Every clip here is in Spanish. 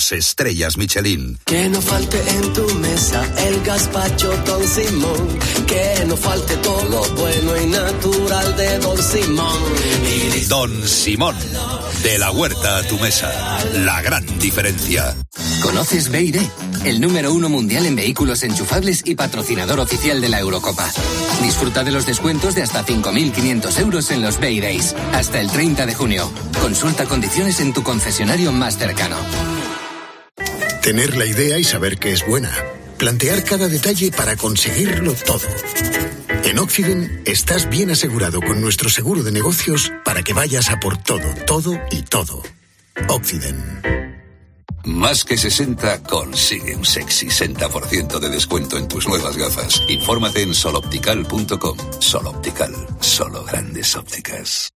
2 estrellas Michelin. Que no falte en tu mesa el gazpacho Don Simón. Que no falte todo lo bueno y natural de Don Simón. Don Simón, de la huerta a tu mesa. La gran diferencia. ¿Conoces BYD? El número 1 mundial en vehículos enchufables y patrocinador oficial de la Eurocopa. Disfruta de los descuentos de hasta 5.500 euros en los BYD Days. Hasta el 30 de junio. Consulta condiciones en tu concesionario más cercano. Tener la idea y saber que es buena. Plantear cada detalle para conseguirlo todo. En Occident estás bien asegurado con nuestro seguro de negocios para que vayas a por todo, todo y todo. Occident. Más que 60 consigue un sexy 60% de descuento en tus nuevas gafas. Infórmate en soloptical.com. Sol Optical, solo grandes ópticas.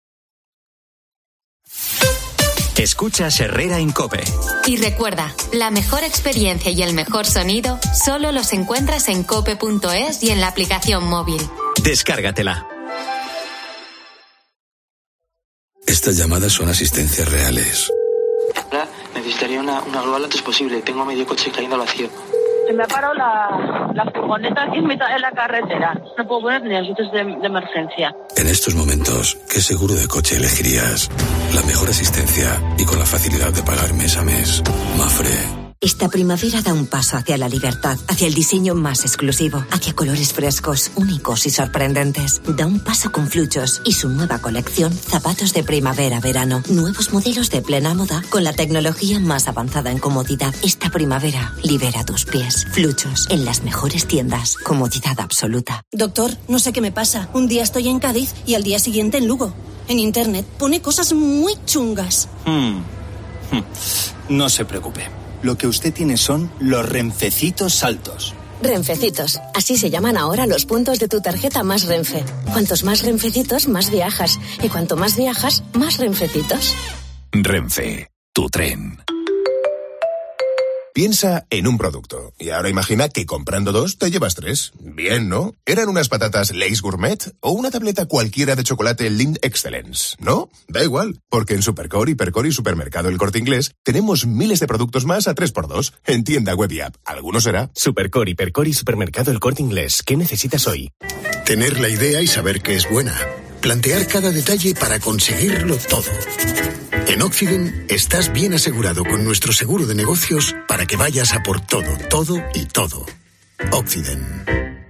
Escuchas Herrera en COPE. Y recuerda, la mejor experiencia y el mejor sonido solo los encuentras en cope.es y en la aplicación móvil. Descárgatela. Estas llamadas son asistencias reales. Hola, necesitaría una grúa lo antes posible. Tengo medio coche cayendo al vacío. Se me ha parado la furgoneta aquí en mitad de la carretera. No puedo poner ni las luces de emergencia. En estos momentos, ¿qué seguro de coche elegirías? La mejor asistencia y con la facilidad de pagar mes a mes. Mafre. Esta primavera da un paso hacia la libertad, hacia el diseño más exclusivo, hacia colores frescos, únicos y sorprendentes. Da un paso con Fluchos y su nueva colección Zapatos de Primavera-Verano. Nuevos modelos de plena moda con la tecnología más avanzada en comodidad. Esta primavera libera tus pies. Fluchos, en las mejores tiendas. Comodidad absoluta. Doctor, no sé qué me pasa. Un día estoy en Cádiz y al día siguiente en Lugo. En internet pone cosas muy chungas. No se preocupe. Lo que usted tiene son los Renfecitos Saltos. Renfecitos. Así se llaman ahora los puntos de tu tarjeta Más Renfe. Cuantos más Renfecitos, más viajas. Y cuanto más viajas, más Renfecitos. Renfe, tu tren. Piensa en un producto y ahora imagina que comprando 2 te llevas 3. Bien, ¿no? ¿Eran unas patatas Lay's Gourmet o una tableta cualquiera de chocolate Lindt Excellence? ¿No? Da igual, porque en Supercore, Hipercore y Supermercado El Corte Inglés tenemos miles de productos más a 3x2 en tienda web y app. ¿Alguno será? Supercore, Hipercore y Supermercado El Corte Inglés. ¿Qué necesitas hoy? Tener la idea y saber que es buena. Plantear cada detalle para conseguirlo todo. En Occident estás bien asegurado con nuestro seguro de negocios para que vayas a por todo, todo y todo. Occident.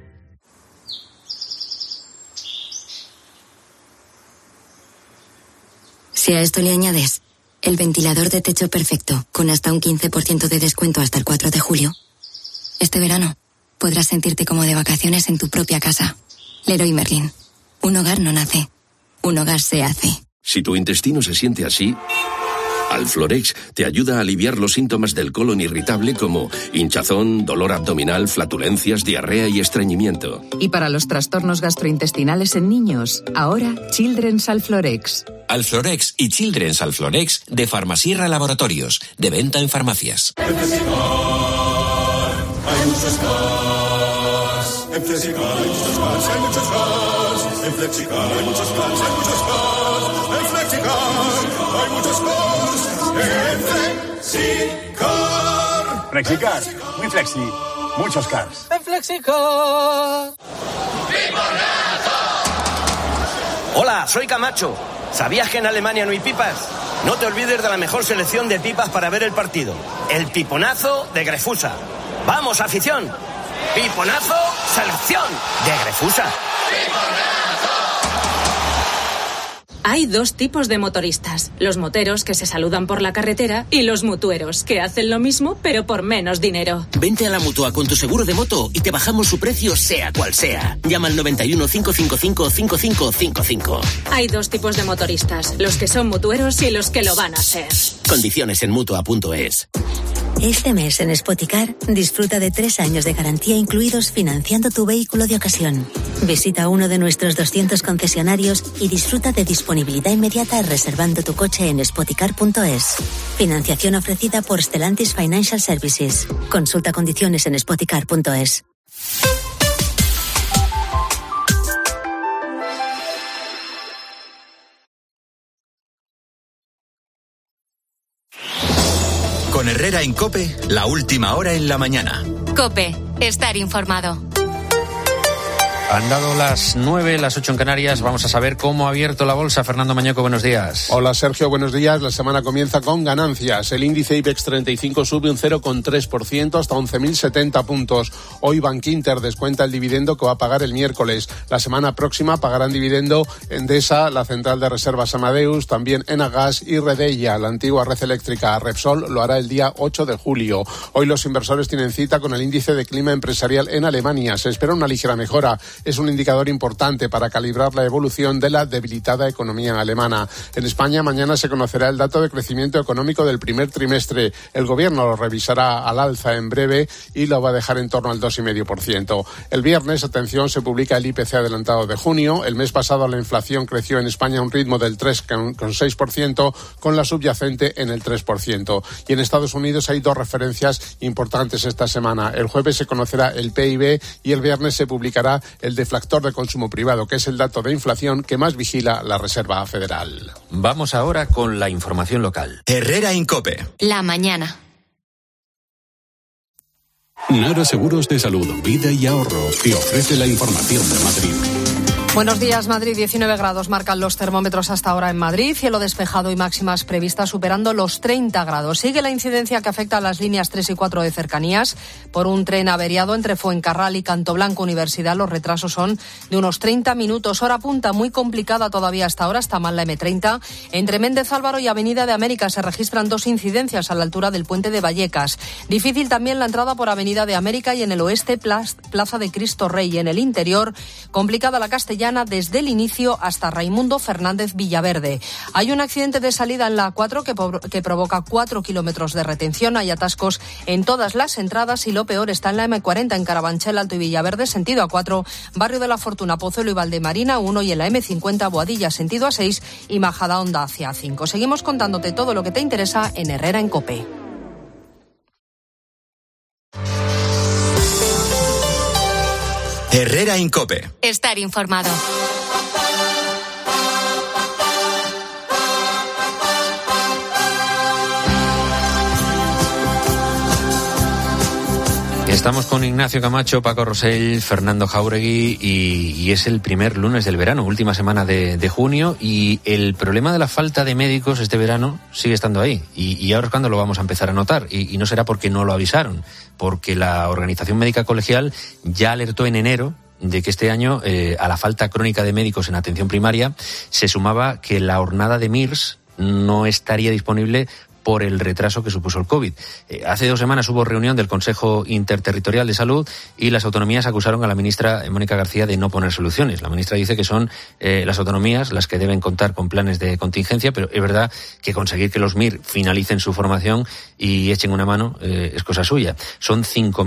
Si a esto le añades el ventilador de techo perfecto con hasta un 15% de descuento hasta el 4 de julio, este verano podrás sentirte como de vacaciones en tu propia casa. Leroy Merlin. Un hogar no nace, un hogar se hace. Si tu intestino se siente así, Alflorex te ayuda a aliviar los síntomas del colon irritable como hinchazón, dolor abdominal, flatulencias, diarrea y estreñimiento. Y para los trastornos gastrointestinales en niños, ahora Children's Alflorex. Alflorex y Children's Alflorex de Farmasierra Laboratorios, de venta en farmacias. En Flexicar hay muchos cars. En Flexicar hay muchos cars, hay muchos cars. En Flexicar hay muchos cars, hay muchos cars. En Flexicar hay muchos cars. En Flexicar. Flexicar, muy flexi, muchos cars. En Flexicar. Hola, soy Camacho. ¿Sabías que en Alemania no hay pipas? No te olvides de la mejor selección de pipas para ver el partido. El piponazo de Grefusa. ¡Vamos, afición! ¡Piponazo, selección de Grefusa! Hay dos tipos de motoristas. Los moteros que se saludan por la carretera y los mutueros que hacen lo mismo pero por menos dinero. Vente a la Mutua con tu seguro de moto y te bajamos su precio sea cual sea. Llama al 91 555 5555. Hay dos tipos de motoristas. Los que son mutueros y los que lo van a ser. Condiciones en Mutua.es. Este mes en Spoticar disfruta de 3 años de garantía incluidos financiando tu vehículo de ocasión. Visita uno de nuestros 200 concesionarios y disfruta de disponibilidad inmediata reservando tu coche en Spoticar.es. Financiación ofrecida por Stellantis Financial Services. Consulta condiciones en Spoticar.es. Con Con Herrera en COPE, la última hora en la mañana. COPE, estar informado. Han dado las 9, las 8 en Canarias. Vamos a saber cómo ha abierto la bolsa. Fernando Mañeco, buenos días. Hola, Sergio, buenos días. La semana comienza con ganancias. El índice IBEX 35 sube un 0,3% hasta 11.070 puntos. Hoy Bankinter descuenta el dividendo que va a pagar el miércoles. La semana próxima pagarán dividendo Endesa, la central de reservas Amadeus, también Enagas y Redeia, la antigua red eléctrica. Repsol lo hará el día 8 de julio. Hoy los inversores tienen cita con el índice de clima empresarial en Alemania. Se espera una ligera mejora. Es un indicador importante para calibrar la evolución de la debilitada economía alemana. En España mañana se conocerá el dato de crecimiento económico del primer trimestre. El gobierno lo revisará al alza en breve y lo va a dejar en torno al 2,5%. El viernes, atención, se publica el IPC adelantado de junio. El mes pasado la inflación creció en España a un ritmo del 3,6%, con la subyacente en el 3%. Y en Estados Unidos hay dos referencias importantes esta semana. El jueves se conocerá el PIB y el viernes se publicará el deflactor de consumo privado, que es el dato de inflación que más vigila la Reserva Federal. Vamos ahora con la información local. Herrera en COPE. La mañana. Nara Seguros de Salud, Vida y Ahorro te ofrece la información de Madrid. Buenos días, Madrid. 19 grados marcan los termómetros hasta ahora en Madrid. Cielo despejado y máximas previstas superando los 30 grados. Sigue la incidencia que afecta a las líneas 3 y 4 de cercanías. Por un tren averiado entre Fuencarral y Cantoblanco Universidad, los retrasos son de unos 30 minutos. Hora punta muy complicada todavía hasta ahora. Está mal la M30. Entre Méndez Álvaro y Avenida de América se registran dos incidencias a la altura del puente de Vallecas. Difícil también la entrada por Avenida de América y en el oeste Plaza de Cristo Rey. En el interior, complicada la Castellana desde el inicio hasta Raimundo Fernández Villaverde. Hay un accidente de salida en la A4 que provoca 4 kilómetros de retención. Hay atascos en todas las entradas y lo peor está en la M40 en Carabanchel, Alto y Villaverde, sentido A4, Barrio de la Fortuna, Pozuelo y Valdemarina 1 y en la M50 Boadilla, sentido A6 y Majadahonda hacia A5. Seguimos contándote todo lo que te interesa en Herrera en COPE. Herrera en COPE. Estar informado. Estamos con Ignacio Camacho, Paco Rosell, Fernando Jáuregui y es el primer lunes del verano, última semana de junio, y el problema de la falta de médicos este verano sigue estando ahí y ahora es cuando lo vamos a empezar a notar y no será porque no lo avisaron, porque la Organización Médica Colegial ya alertó en enero de que este año a la falta crónica de médicos en atención primaria se sumaba que la jornada de MIRS no estaría disponible por el retraso que supuso el COVID. Hace 2 semanas hubo reunión del Consejo Interterritorial de Salud y las autonomías acusaron a la ministra Mónica García de no poner soluciones. La ministra dice que son las autonomías las que deben contar con planes de contingencia, pero es verdad que conseguir que los MIR finalicen su formación y echen una mano es cosa suya. Son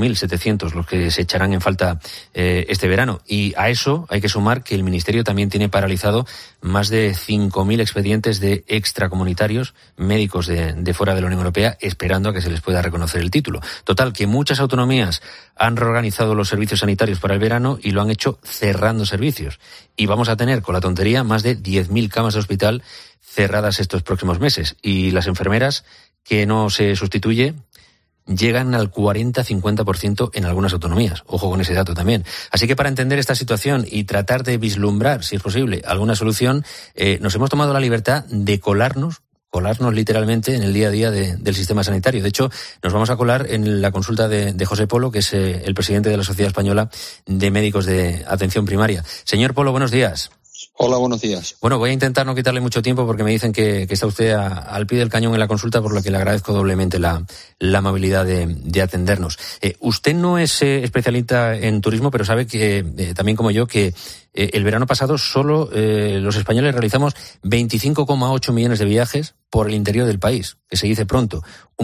5.700 los que se echarán en falta este verano y a eso hay que sumar que el Ministerio también tiene paralizado más de 5.000 expedientes de extracomunitarios médicos de fuera de la Unión Europea esperando a que se les pueda reconocer el título. Total, que muchas autonomías han reorganizado los servicios sanitarios para el verano y lo han hecho cerrando servicios. Y vamos a tener, con la tontería, más de 10.000 camas de hospital cerradas estos próximos meses. Y las enfermeras, que no se sustituye, llegan al 40-50% en algunas autonomías. Ojo con ese dato también. Así que para entender esta situación y tratar de vislumbrar, si es posible, alguna solución, nos hemos tomado la libertad de colarnos literalmente en el día a día del sistema sanitario. De hecho, nos vamos a colar en la consulta de José Polo, que es el presidente de la Sociedad Española de Médicos de Atención Primaria. Señor Polo, buenos días. Hola, buenos días. Bueno, voy a intentar no quitarle mucho tiempo porque me dicen que está usted al pie del cañón en la consulta, por lo que le agradezco doblemente la amabilidad de atendernos. Usted no es especialista en turismo, pero sabe que también como yo que el verano pasado solo los españoles realizamos 25,8 millones de viajes por el interior del país, que se dice pronto, un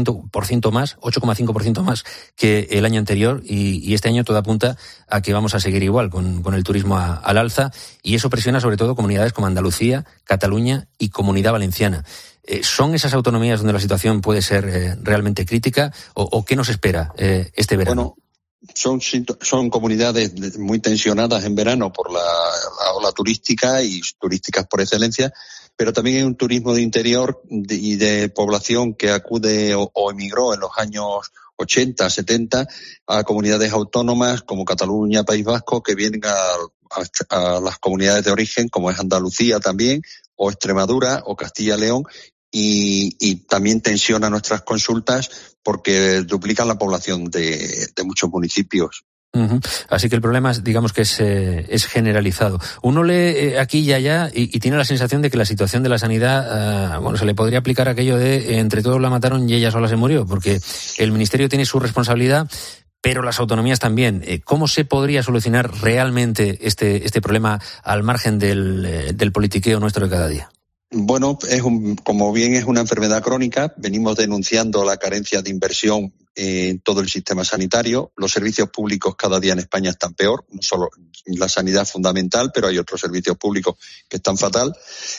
8,5% más que el año anterior y este año todo apunta a que vamos a seguir igual con el turismo al alza y eso presiona sobre todo comunidades como Andalucía, Cataluña y Comunidad Valenciana. ¿Son esas autonomías donde la situación puede ser realmente crítica o qué nos espera este verano? Bueno, son comunidades muy tensionadas en verano por la ola turística y turísticas por excelencia pero también hay un turismo de interior y de población que acude o emigró en los años 80, 70 a comunidades autónomas como Cataluña, País Vasco, que vienen a las comunidades de origen, como es Andalucía también, o Extremadura, o Castilla-León, y también tensiona nuestras consultas porque duplican la población de muchos municipios. Uh-huh. Así que el problema es, digamos que es generalizado. Uno lee aquí y allá y tiene la sensación de que la situación de la sanidad, se le podría aplicar aquello de entre todos la mataron y ella sola se murió, porque el Ministerio tiene su responsabilidad, pero las autonomías también. ¿Cómo se podría solucionar realmente este problema al margen del politiqueo nuestro de cada día? Bueno, como bien es una enfermedad crónica, venimos denunciando la carencia de inversión en todo el sistema sanitario. Los servicios públicos cada día en España están peor, no solo la sanidad fundamental, pero hay otros servicios públicos que están fatal.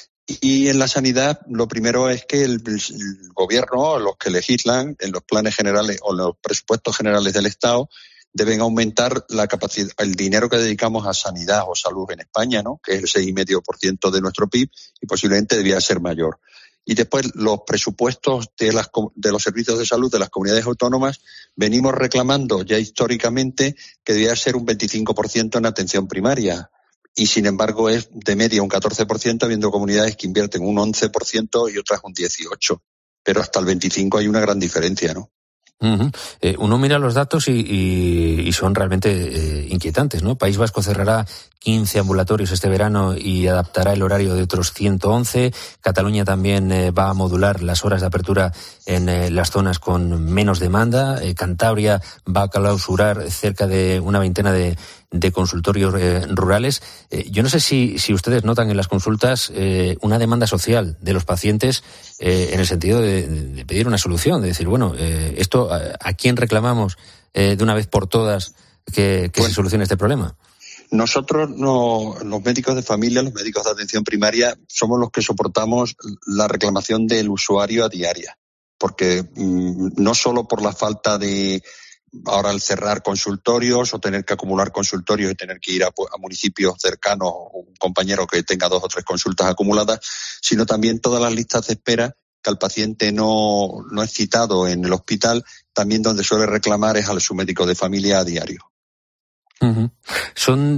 Y en la sanidad, lo primero es que el gobierno, los que legislan en los planes generales o en los presupuestos generales del Estado, deben aumentar la capacidad, el dinero que dedicamos a sanidad o salud en España, ¿no? Que es el 6,5% de nuestro PIB y posiblemente debía ser mayor. Y después los presupuestos de los servicios de salud de las comunidades autónomas venimos reclamando ya históricamente que debía ser un 25% en atención primaria. Y sin embargo es de media un 14%, habiendo comunidades que invierten un 11% y otras un 18%. Pero hasta el 25% hay una gran diferencia, ¿no? Uh-huh. Uno mira los datos y son realmente inquietantes, ¿no? País Vasco cerrará 15 ambulatorios este verano y adaptará el horario de otros 111. Cataluña también va a modular las horas de apertura en las zonas con menos demanda. Cantabria va a clausurar cerca de una veintena de consultorios rurales. Yo no sé si ustedes notan en las consultas una demanda social de los pacientes en el sentido de pedir una solución, de decir, bueno, esto ¿a quién reclamamos de una vez por todas que se solucione este problema? Nosotros, los médicos de familia, los médicos de atención primaria, somos los que soportamos la reclamación del usuario a diaria, porque no solo por la falta de ahora al cerrar consultorios o tener que acumular consultorios y tener que ir a municipios cercanos, un compañero que tenga 2 o 3 consultas acumuladas, sino también todas las listas de espera que al paciente no es citado en el hospital, también donde suele reclamar es a su médico de familia a diario. Uh-huh. Son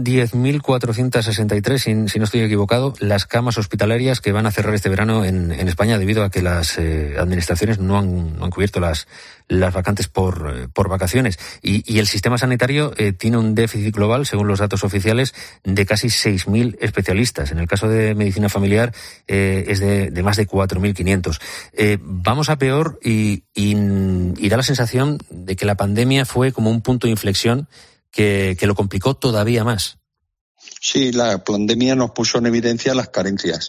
10.463, si no estoy equivocado, las camas hospitalarias que van a cerrar este verano en España debido a que las administraciones no han cubierto las vacantes por vacaciones. Y el sistema sanitario tiene un déficit global, según los datos oficiales, de casi 6.000 especialistas. En el caso de medicina familiar es de más de 4.500. Vamos a peor y da la sensación de que la pandemia fue como un punto de inflexión que lo complicó todavía más. Sí, la pandemia nos puso en evidencia las carencias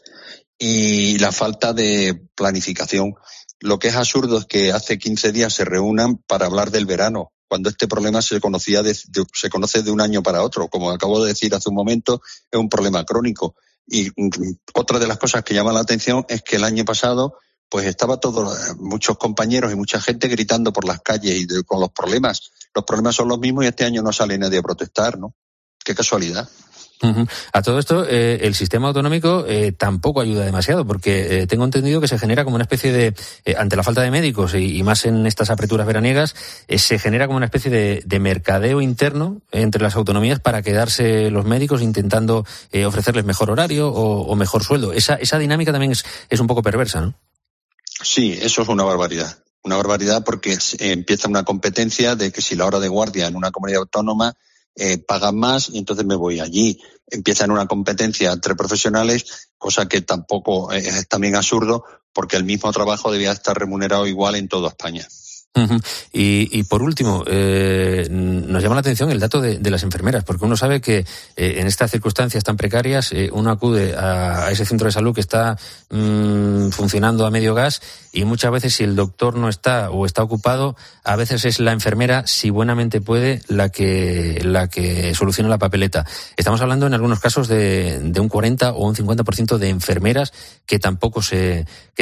y la falta de planificación. Lo que es absurdo es que hace 15 días se reúnan para hablar del verano, cuando este problema se conoce de un año para otro. Como acabo de decir hace un momento, es un problema crónico. Y otra de las cosas que llama la atención es que el año pasado pues estaba muchos compañeros y mucha gente gritando por las calles y con los problemas. Los problemas son los mismos y este año no sale nadie a protestar, ¿no? Qué casualidad. Uh-huh. A todo esto, el sistema autonómico tampoco ayuda demasiado, porque tengo entendido que se genera como una especie de, ante la falta de médicos y más en estas aperturas veraniegas, se genera como una especie de mercadeo interno entre las autonomías para quedarse los médicos intentando ofrecerles mejor horario o mejor sueldo. Esa dinámica también es un poco perversa, ¿no? Sí, eso es una barbaridad. Una barbaridad porque empieza una competencia de que si la hora de guardia en una comunidad autónoma pagan más y entonces me voy allí. Empieza una competencia entre profesionales, cosa que tampoco es también absurdo porque el mismo trabajo debía estar remunerado igual en toda España. Uh-huh. Y por último, nos llama la atención el dato de las enfermeras, porque uno sabe que en estas circunstancias tan precarias uno acude a ese centro de salud que está funcionando a medio gas y muchas veces si el doctor no está o está ocupado, a veces es la enfermera, si buenamente puede, la que soluciona la papeleta. Estamos hablando en algunos casos de un 40 o un 50% de enfermeras que tampoco se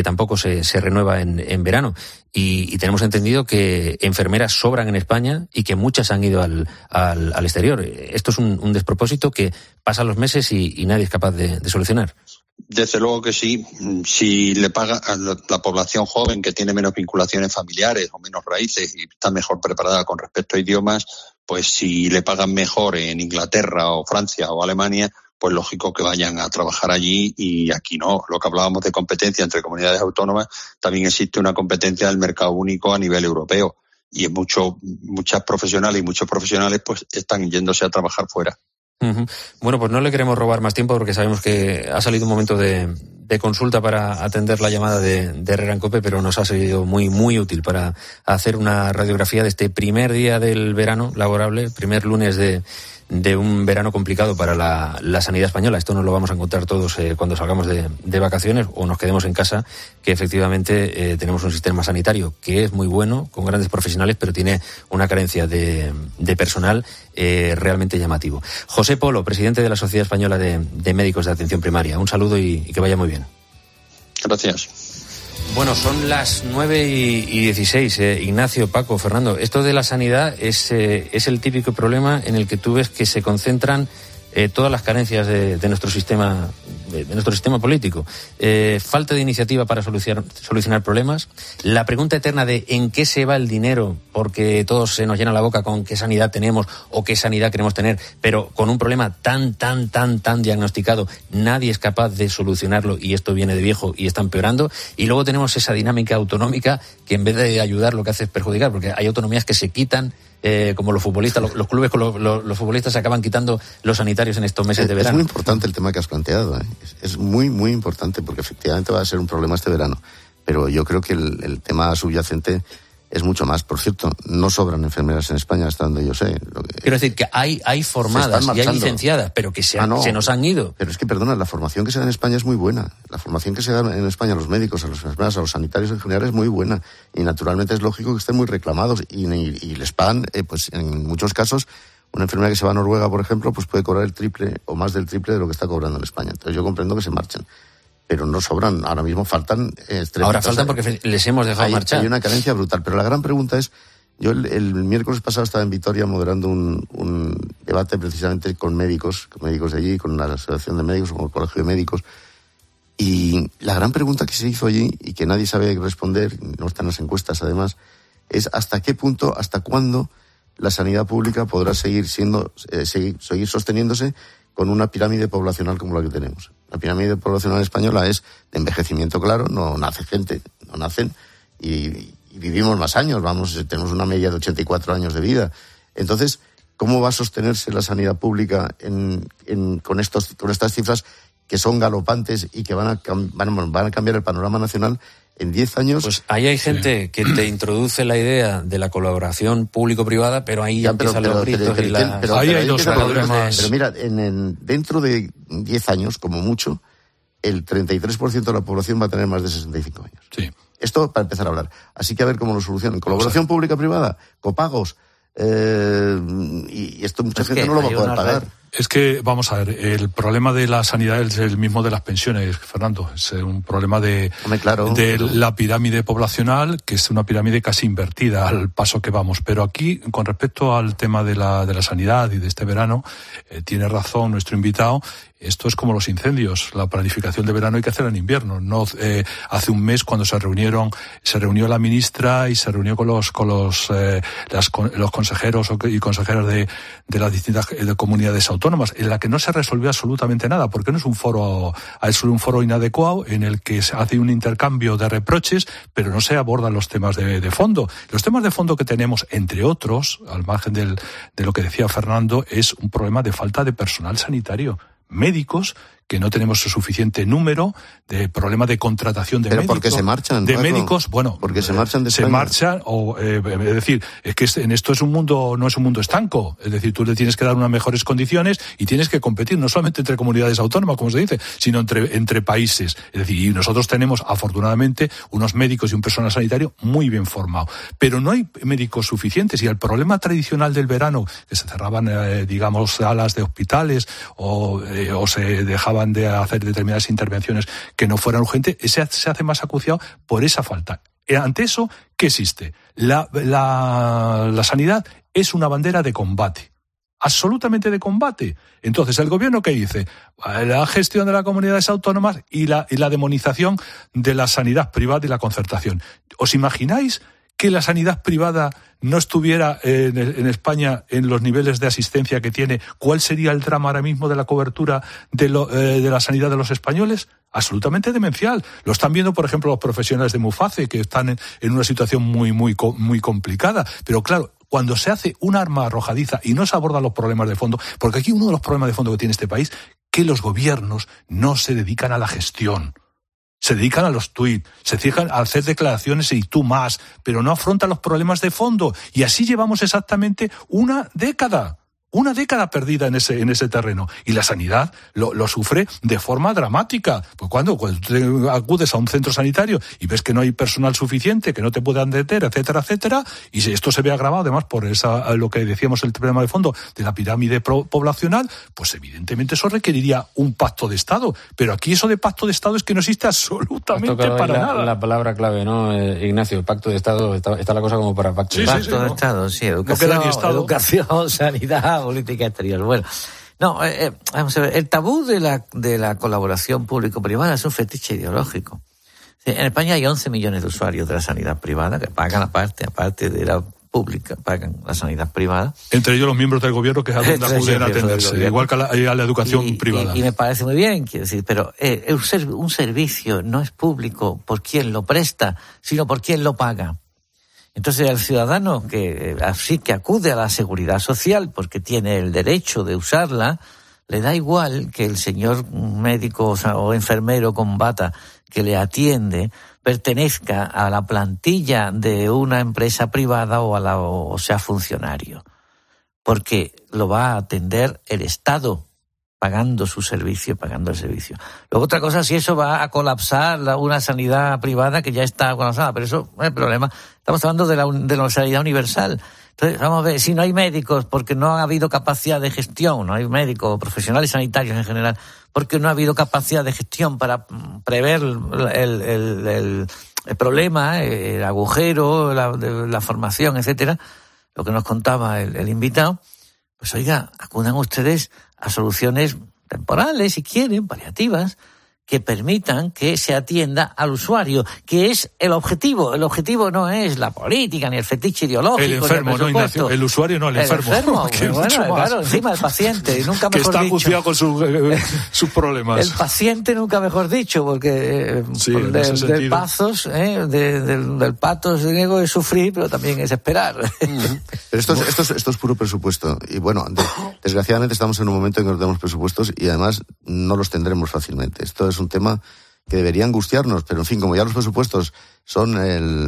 renueva en verano. Y tenemos entendido que enfermeras sobran en España y que muchas han ido al exterior. Esto es un despropósito que pasan los meses y nadie es capaz de solucionar. Desde luego que sí. Si le paga a la población joven que tiene menos vinculaciones familiares o menos raíces y está mejor preparada con respecto a idiomas, pues si le pagan mejor en Inglaterra o Francia o Alemania, pues lógico que vayan a trabajar allí, y aquí no. Lo que hablábamos de competencia entre comunidades autónomas, también existe una competencia del mercado único a nivel europeo, y muchas profesionales y muchos profesionales pues están yéndose a trabajar fuera. Uh-huh. Bueno, pues no le queremos robar más tiempo porque sabemos que ha salido un momento de consulta para atender la llamada de Herrera en COPE, pero nos ha sido muy, muy útil para hacer una radiografía de este primer día del verano laborable, primer lunes de un verano complicado para la sanidad española. Esto nos lo vamos a encontrar todos cuando salgamos de vacaciones o nos quedemos en casa, que efectivamente tenemos un sistema sanitario que es muy bueno, con grandes profesionales, pero tiene una carencia de personal realmente llamativo. José Polo, presidente de la Sociedad Española de Médicos de Atención Primaria. Un saludo y que vaya muy bien. Gracias. Bueno, son las 9:16. Ignacio, Paco, Fernando, esto de la sanidad es el típico problema en el que tú ves que se concentran todas las carencias de nuestro sistema político. Falta de iniciativa para solucionar problemas. La pregunta eterna de en qué se va el dinero, porque todos se nos llena la boca con qué sanidad tenemos o qué sanidad queremos tener, pero con un problema tan diagnosticado, nadie es capaz de solucionarlo, y esto viene de viejo y está empeorando. Y luego tenemos esa dinámica autonómica que en vez de ayudar lo que hace es perjudicar, porque hay autonomías que se quitan, como los futbolistas, los clubes con los futbolistas se acaban quitando los sanitarios en estos meses de verano. Es muy importante el tema que has planteado, es muy, muy importante, porque efectivamente va a ser un problema este verano, pero yo creo que el tema subyacente es mucho más. Por cierto, no sobran enfermeras en España, hasta donde yo sé. Quiero decir que hay formadas y hay licenciadas, pero que se nos han ido. Pero es que, perdona, la formación que se da en España es muy buena. La formación que se da en España a los médicos, a las enfermeras, a los sanitarios en general es muy buena. Y naturalmente es lógico que estén muy reclamados y les pagan, pues en muchos casos, una enfermera que se va a Noruega, por ejemplo, pues puede cobrar el triple o más del triple de lo que está cobrando en España. Entonces yo comprendo que se marchen. Pero no sobran, ahora mismo faltan. Ahora faltan porque les hemos dejado marchar. Hay una carencia brutal, pero la gran pregunta es, yo el miércoles pasado estaba en Vitoria moderando un debate precisamente con médicos de allí, con la asociación de médicos, con el colegio de médicos, y la gran pregunta que se hizo allí y que nadie sabe responder, no están las encuestas además, es hasta qué punto, hasta cuándo la sanidad pública podrá seguir sosteniéndose con una pirámide poblacional como la que tenemos. La pirámide poblacional española es de envejecimiento, claro, no nacen y vivimos más años, tenemos una media de 84 años de vida. Entonces, ¿cómo va a sostenerse la sanidad pública con estas cifras que son galopantes y que van a cambiar el panorama nacional en 10 años? Pues ahí hay gente que te introduce la idea de la colaboración público-privada, pero ahí empiezan los gritos y las... Pero ahí hay dos problemas. Pero mira, dentro de 10 años, como mucho, el 33% de la población va a tener más de 65 años. Sí. Esto para empezar a hablar. Así que a ver cómo lo solucionan. Colaboración pública-privada, copagos, y esto mucha gente no lo va a poder pagar. Es que, vamos a ver, el problema de la sanidad es el mismo de las pensiones, Fernando. Es un problema de la pirámide poblacional, que es una pirámide casi invertida al paso que vamos. Pero aquí, con respecto al tema de la sanidad y de este verano, tiene razón nuestro invitado. Esto es como los incendios. La planificación de verano hay que hacerla en invierno. No hace un mes, cuando se reunió la ministra y se reunió con los consejeros y consejeras de las distintas comunidades autónomas, en la que no se resolvió absolutamente nada, porque no es un foro inadecuado en el que se hace un intercambio de reproches, pero no se abordan los temas de fondo. Los temas de fondo que tenemos, entre otros, al margen de lo que decía Fernando, es un problema de falta de personal sanitario. Médicos, que no tenemos suficiente número, de problema de contratación de médicos. Pero porque se marchan. De médicos, bueno. Porque se marchan de España. Se marchan, es decir, es que en esto no es un mundo estanco. Es decir, tú le tienes que dar unas mejores condiciones y tienes que competir, no solamente entre comunidades autónomas, como se dice, sino entre países. Es decir, y nosotros tenemos, afortunadamente, unos médicos y un personal sanitario muy bien formado. Pero no hay médicos suficientes, y el problema tradicional del verano, que se cerraban, salas de hospitales o se dejaban de hacer determinadas intervenciones que no fueran urgentes, se hace más acuciado por esa falta. Ante eso, ¿qué existe? La sanidad es una bandera de combate. absolutamente de combate. Entonces, ¿el gobierno qué dice? La gestión de las comunidades autónomas y la demonización de la sanidad privada y la concertación. ¿Os imagináis que la sanidad privada no estuviera en España en los niveles de asistencia que tiene? ¿Cuál sería el drama ahora mismo de la cobertura de la sanidad de los españoles? Absolutamente demencial. Lo están viendo, por ejemplo, los profesionales de Muface, que están en una situación muy complicada. Pero claro, cuando se hace un arma arrojadiza y no se abordan los problemas de fondo, porque aquí uno de los problemas de fondo que tiene este país, que los gobiernos no se dedican a la gestión. Se dedican a los tuits, se dedican a hacer declaraciones y tú más, pero no afrontan los problemas de fondo. Y así llevamos exactamente una década perdida en ese terreno. Y la sanidad lo sufre de forma dramática. Pues cuando tú acudes a un centro sanitario y ves que no hay personal suficiente, que no te puedan atender, etcétera, y si esto se ve agravado además por lo que decíamos el problema de fondo de la pirámide poblacional, pues evidentemente eso requeriría un pacto de Estado. Pero aquí eso de pacto de Estado es que no existe absolutamente para nada. La palabra clave, ¿no, Ignacio? El pacto de Estado, está la cosa como para pacto de Estado. Pacto de Estado, sí, educación, sanidad, política exterior. Bueno, no, vamos a ver, el tabú de la colaboración público-privada es un fetiche ideológico. En España hay 11 millones de usuarios de la sanidad privada que pagan aparte de la pública, pagan la sanidad privada. Entre ellos los miembros del gobierno que acuden a atenderse, igual que a la educación privada. Y me parece muy bien, quiero decir, pero un servicio no es público por quien lo presta, sino por quien lo paga. Entonces, el ciudadano que acude a la seguridad social porque tiene el derecho de usarla, le da igual que el señor médico o enfermero con bata que le atiende pertenezca a la plantilla de una empresa privada o sea funcionario, porque lo va a atender el Estado, pagando su servicio, pagando el servicio. Luego otra cosa, si eso va a colapsar una sanidad privada que ya está colapsada, pero eso no es el problema. Estamos hablando de la sanidad universal. Entonces, vamos a ver, si no hay médicos porque no ha habido capacidad de gestión, no hay médicos, profesionales sanitarios en general, porque no ha habido capacidad de gestión para prever el problema, el agujero, la formación, etcétera, lo que nos contaba el invitado, pues oiga, acudan ustedes a soluciones temporales, si quieren, paliativas, que permitan que se atienda al usuario, que es el objetivo. El objetivo no es la política ni el fetiche ideológico. El enfermo, no, Ignacio. El usuario no, el enfermo. Claro, encima el paciente, nunca mejor dicho. Que está acuciado con sus problemas. El paciente, nunca mejor dicho, porque del pathos griego es sufrir, pero también es esperar. Pero esto es puro presupuesto. Y bueno, desgraciadamente estamos en un momento en que no tenemos presupuestos y además no los tendremos fácilmente. Esto es un tema que debería angustiarnos, pero en fin, como ya los presupuestos son el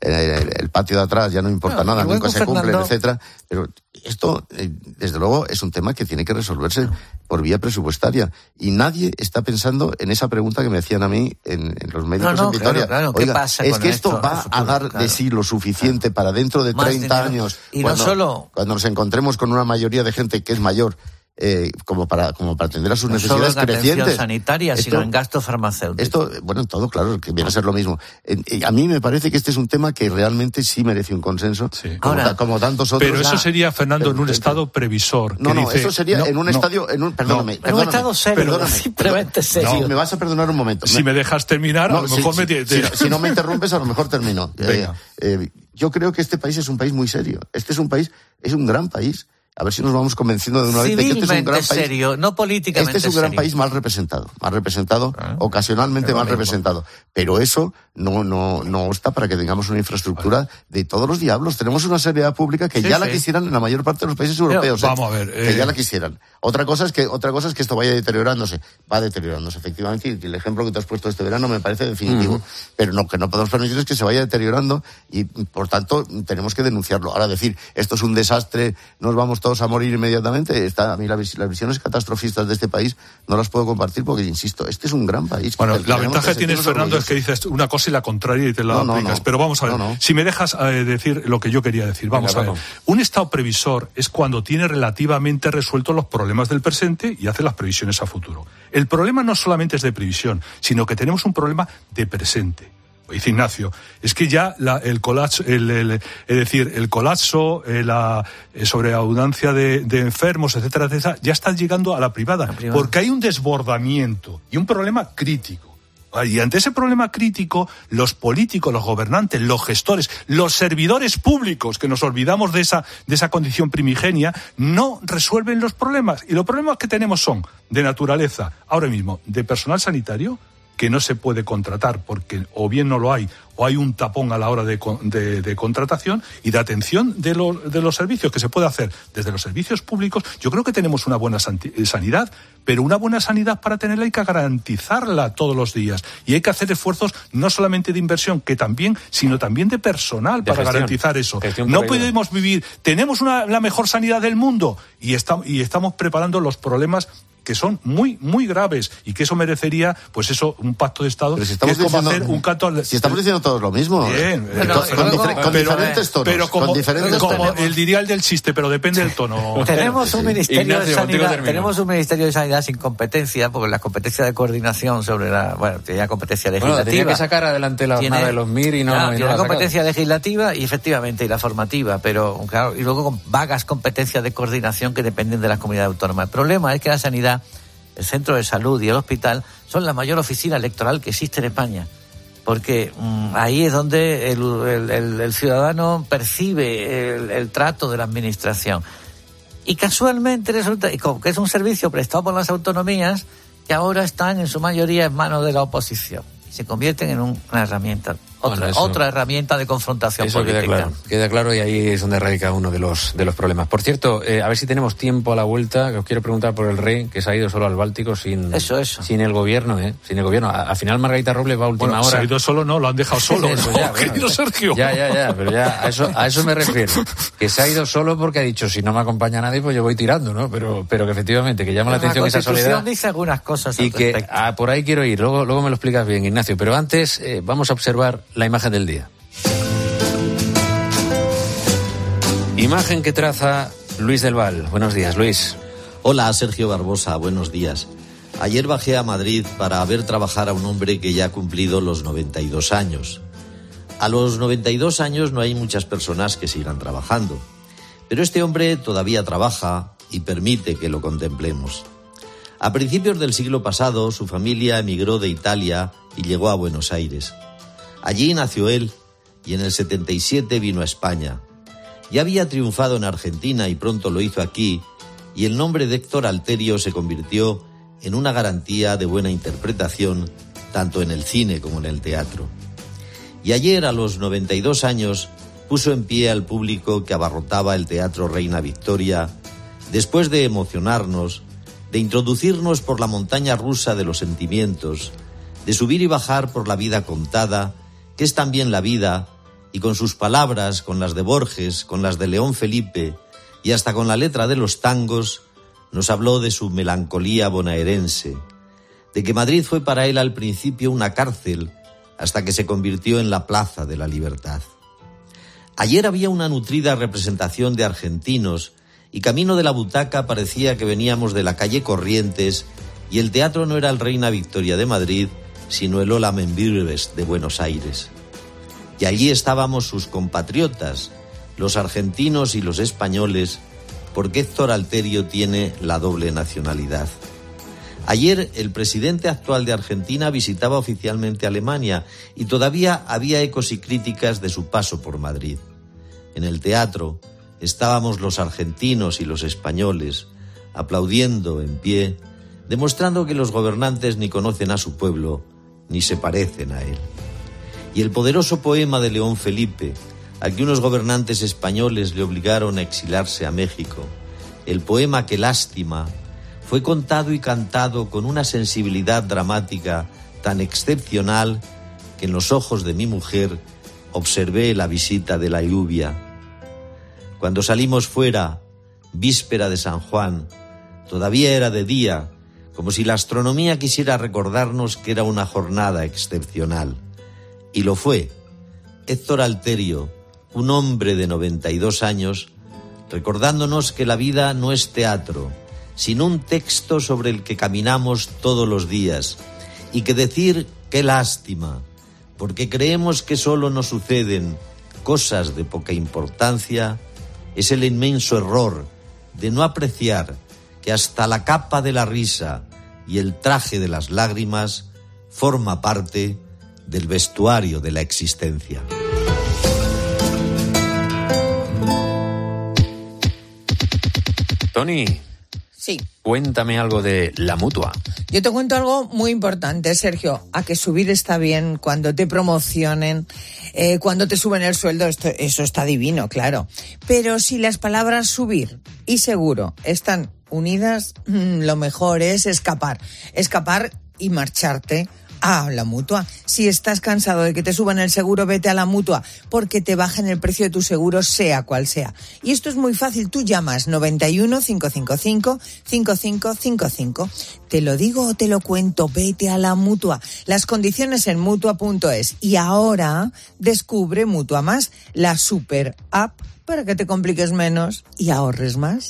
patio de atrás, ya no importa nada, nunca se cumplen, etcétera. Pero esto, desde luego, es un tema que tiene que resolverse por vía presupuestaria. Y nadie está pensando en esa pregunta que me hacían a mí en los médicos en Vitoria. Claro. Oiga, ¿qué pasa es con que esto va a dar de sí lo suficiente para dentro de 30 años, y cuando nos encontremos con una mayoría de gente que es mayor, como para atender a sus necesidades crecientes. No solo en atención sanitaria, sino en gasto farmacéutico. Esto, bueno, todo, claro, que viene a ser lo mismo. A mí me parece que este es un tema que realmente sí merece un consenso, como tantos otros. Pero eso sería, Fernando, en un estado previsor. Eso sería en un estadio, perdóname. En un estado serio, simplemente serio. No, me vas a perdonar un momento. Si me dejas terminar, a lo mejor si no me interrumpes, a lo mejor termino. Yo creo que este país es un país muy serio. Este es un gran país. A ver si nos vamos convenciendo de una vez de que este es un gran país. Serio, no políticamente Este es un gran país mal representado, ocasionalmente mal representado. Pero eso no está para que tengamos una infraestructura de todos los diablos. Tenemos una sanidad pública que ya la quisieran en la mayor parte de los países europeos. Vamos a ver. Que ya la quisieran. Otra cosa es que esto vaya deteriorándose. Va deteriorándose, efectivamente, y el ejemplo que te has puesto este verano me parece definitivo. Pero lo que no podemos permitir es que se vaya deteriorando y, por tanto, tenemos que denunciarlo. Ahora decir, esto es un desastre, nos vamos todos a morir inmediatamente. A mí las visiones catastrofistas de este país no las puedo compartir porque, insisto, este es un gran país. Bueno, la ventaja que tienes, Fernando, es que dices una cosa y la contraria y te la aplicas. Pero vamos a ver, si me dejas decir lo que yo quería decir. Vamos a ver. Un estado previsor es cuando tiene relativamente resueltos los problemas del presente y hace las previsiones a futuro. El problema no solamente es de previsión, sino que tenemos un problema de presente. dice Ignacio, es que ya el colapso, el colapso, la sobreabundancia de enfermos, etcétera, etcétera, ya está llegando a la privada, porque hay un desbordamiento y un problema crítico. Y ante ese problema crítico, los políticos, los gobernantes, los gestores, los servidores públicos, que nos olvidamos de esa condición primigenia, no resuelven los problemas. Y los problemas que tenemos son de naturaleza, ahora mismo, de personal sanitario, que no se puede contratar porque o bien no lo hay, o hay un tapón a la hora de contratación, y de atención de los servicios, que se puede hacer desde los servicios públicos. Yo creo que tenemos una buena sanidad, pero una buena sanidad, para tenerla hay que garantizarla todos los días, y hay que hacer esfuerzos no solamente de inversión, que también, sino también de personal para garantizar eso. No podemos vivir, tenemos la mejor sanidad del mundo y estamos preparando los problemas que son muy, muy graves, y que eso merecería, pues eso, un pacto de Estado. Pero si estamos que es como diciendo, hacer un canto si estamos diciendo todos lo mismo. Bien, con diferentes tonos. Pero como él diría el del chiste, pero depende del tono. Tenemos un ministerio de sanidad, tenemos un ministerio de sanidad sin competencia, porque la competencia de coordinación tenía competencia legislativa. Tenía que sacar adelante la jornada de los MIR y no. Tiene competencia legislativa y efectivamente y la formativa, pero claro, y luego con vagas competencias de coordinación que dependen de las comunidades autónomas. El problema es que la sanidad, el centro de salud y el hospital son la mayor oficina electoral que existe en España, porque ahí es donde el ciudadano percibe el trato de la administración. Y casualmente resulta que es un servicio prestado por las autonomías que ahora están en su mayoría en manos de la oposición. Se convierten en una herramienta, otra herramienta de confrontación política. Queda claro, y ahí es donde radica uno de los problemas. Por cierto, a ver si tenemos tiempo a la vuelta, que os quiero preguntar por el rey, que se ha ido solo al Báltico sin el gobierno, sin el gobierno. Al final Margarita Robles va a última hora. Se ha ido solo, no, lo han dejado solo. Querido Sergio. Ya, pero ya a eso me refiero. Que se ha ido solo porque ha dicho, si no me acompaña nadie, pues yo voy tirando, ¿no? Pero que efectivamente, que llama la atención esa soledad. La Constitución dice algunas cosas y que por ahí quiero ir, luego me lo explicas bien, Ignacio. Pero antes vamos a observar la imagen del día. Imagen que traza Luis del Val. Buenos días, Luis. Hola, Sergio Barbosa, buenos días. Ayer bajé a Madrid para ver trabajar a un hombre que ya ha cumplido los 92 años. A los 92 años no hay muchas personas que sigan trabajando, pero este hombre todavía trabaja y permite que lo contemplemos. A principios del siglo pasado, su familia emigró de Italia y llegó a Buenos Aires. Allí nació él y en el 77 vino a España. Ya había triunfado en Argentina y pronto lo hizo aquí, y el nombre de Héctor Alterio se convirtió en una garantía de buena interpretación, tanto en el cine como en el teatro. Y ayer, a los 92 años, puso en pie al público que abarrotaba el Teatro Reina Victoria, después de emocionarnos, de introducirnos por la montaña rusa de los sentimientos, de subir y bajar por la vida contada, que es también la vida, y con sus palabras, con las de Borges, con las de León Felipe, y hasta con la letra de los tangos, nos habló de su melancolía bonaerense, de que Madrid fue para él al principio una cárcel, hasta que se convirtió en la Plaza de la Libertad. Ayer había una nutrida representación de argentinos, y camino de la butaca parecía que veníamos de la calle Corrientes, y el teatro no era el Reina Victoria de Madrid, sino el Ola Membrives de Buenos Aires. Y allí estábamos sus compatriotas, los argentinos y los españoles, porque Héctor Alterio tiene la doble nacionalidad. Ayer el presidente actual de Argentina visitaba oficialmente Alemania y todavía había ecos y críticas de su paso por Madrid. En el teatro estábamos los argentinos y los españoles, aplaudiendo en pie, demostrando que los gobernantes ni conocen a su pueblo, ni se parecen a él. Y el poderoso poema de León Felipe, al que unos gobernantes españoles le obligaron a exilarse a México, el poema Que lástima, fue contado y cantado con una sensibilidad dramática tan excepcional que en los ojos de mi mujer observé la visita de la lluvia. Cuando salimos fuera, víspera de San Juan, todavía era de día, como si la astronomía quisiera recordarnos que era una jornada excepcional. Y lo fue. Héctor Alterio, un hombre de 92 años, recordándonos que la vida no es teatro, sino un texto sobre el que caminamos todos los días, y que decir qué lástima porque creemos que solo nos suceden cosas de poca importancia, es el inmenso error de no apreciar que hasta la capa de la risa y el traje de las lágrimas forma parte del vestuario de la existencia. Tony. Sí. Cuéntame algo de la Mutua. Yo te cuento algo muy importante, Sergio. A que subir está bien, cuando te promocionen, cuando te suben el sueldo, eso está divino, claro. Pero si las palabras subir y seguro están unidas, lo mejor es escapar y marcharte a la Mutua. Si estás cansado de que te suban el seguro, vete a la Mutua, porque te bajan el precio de tu seguro, sea cual sea. Y esto es muy fácil, tú llamas 91 555 5555. Te lo digo o te lo cuento, vete a la Mutua. Las condiciones en Mutua.es. Y ahora descubre Mutua Más, la super app para que te compliques menos y ahorres más.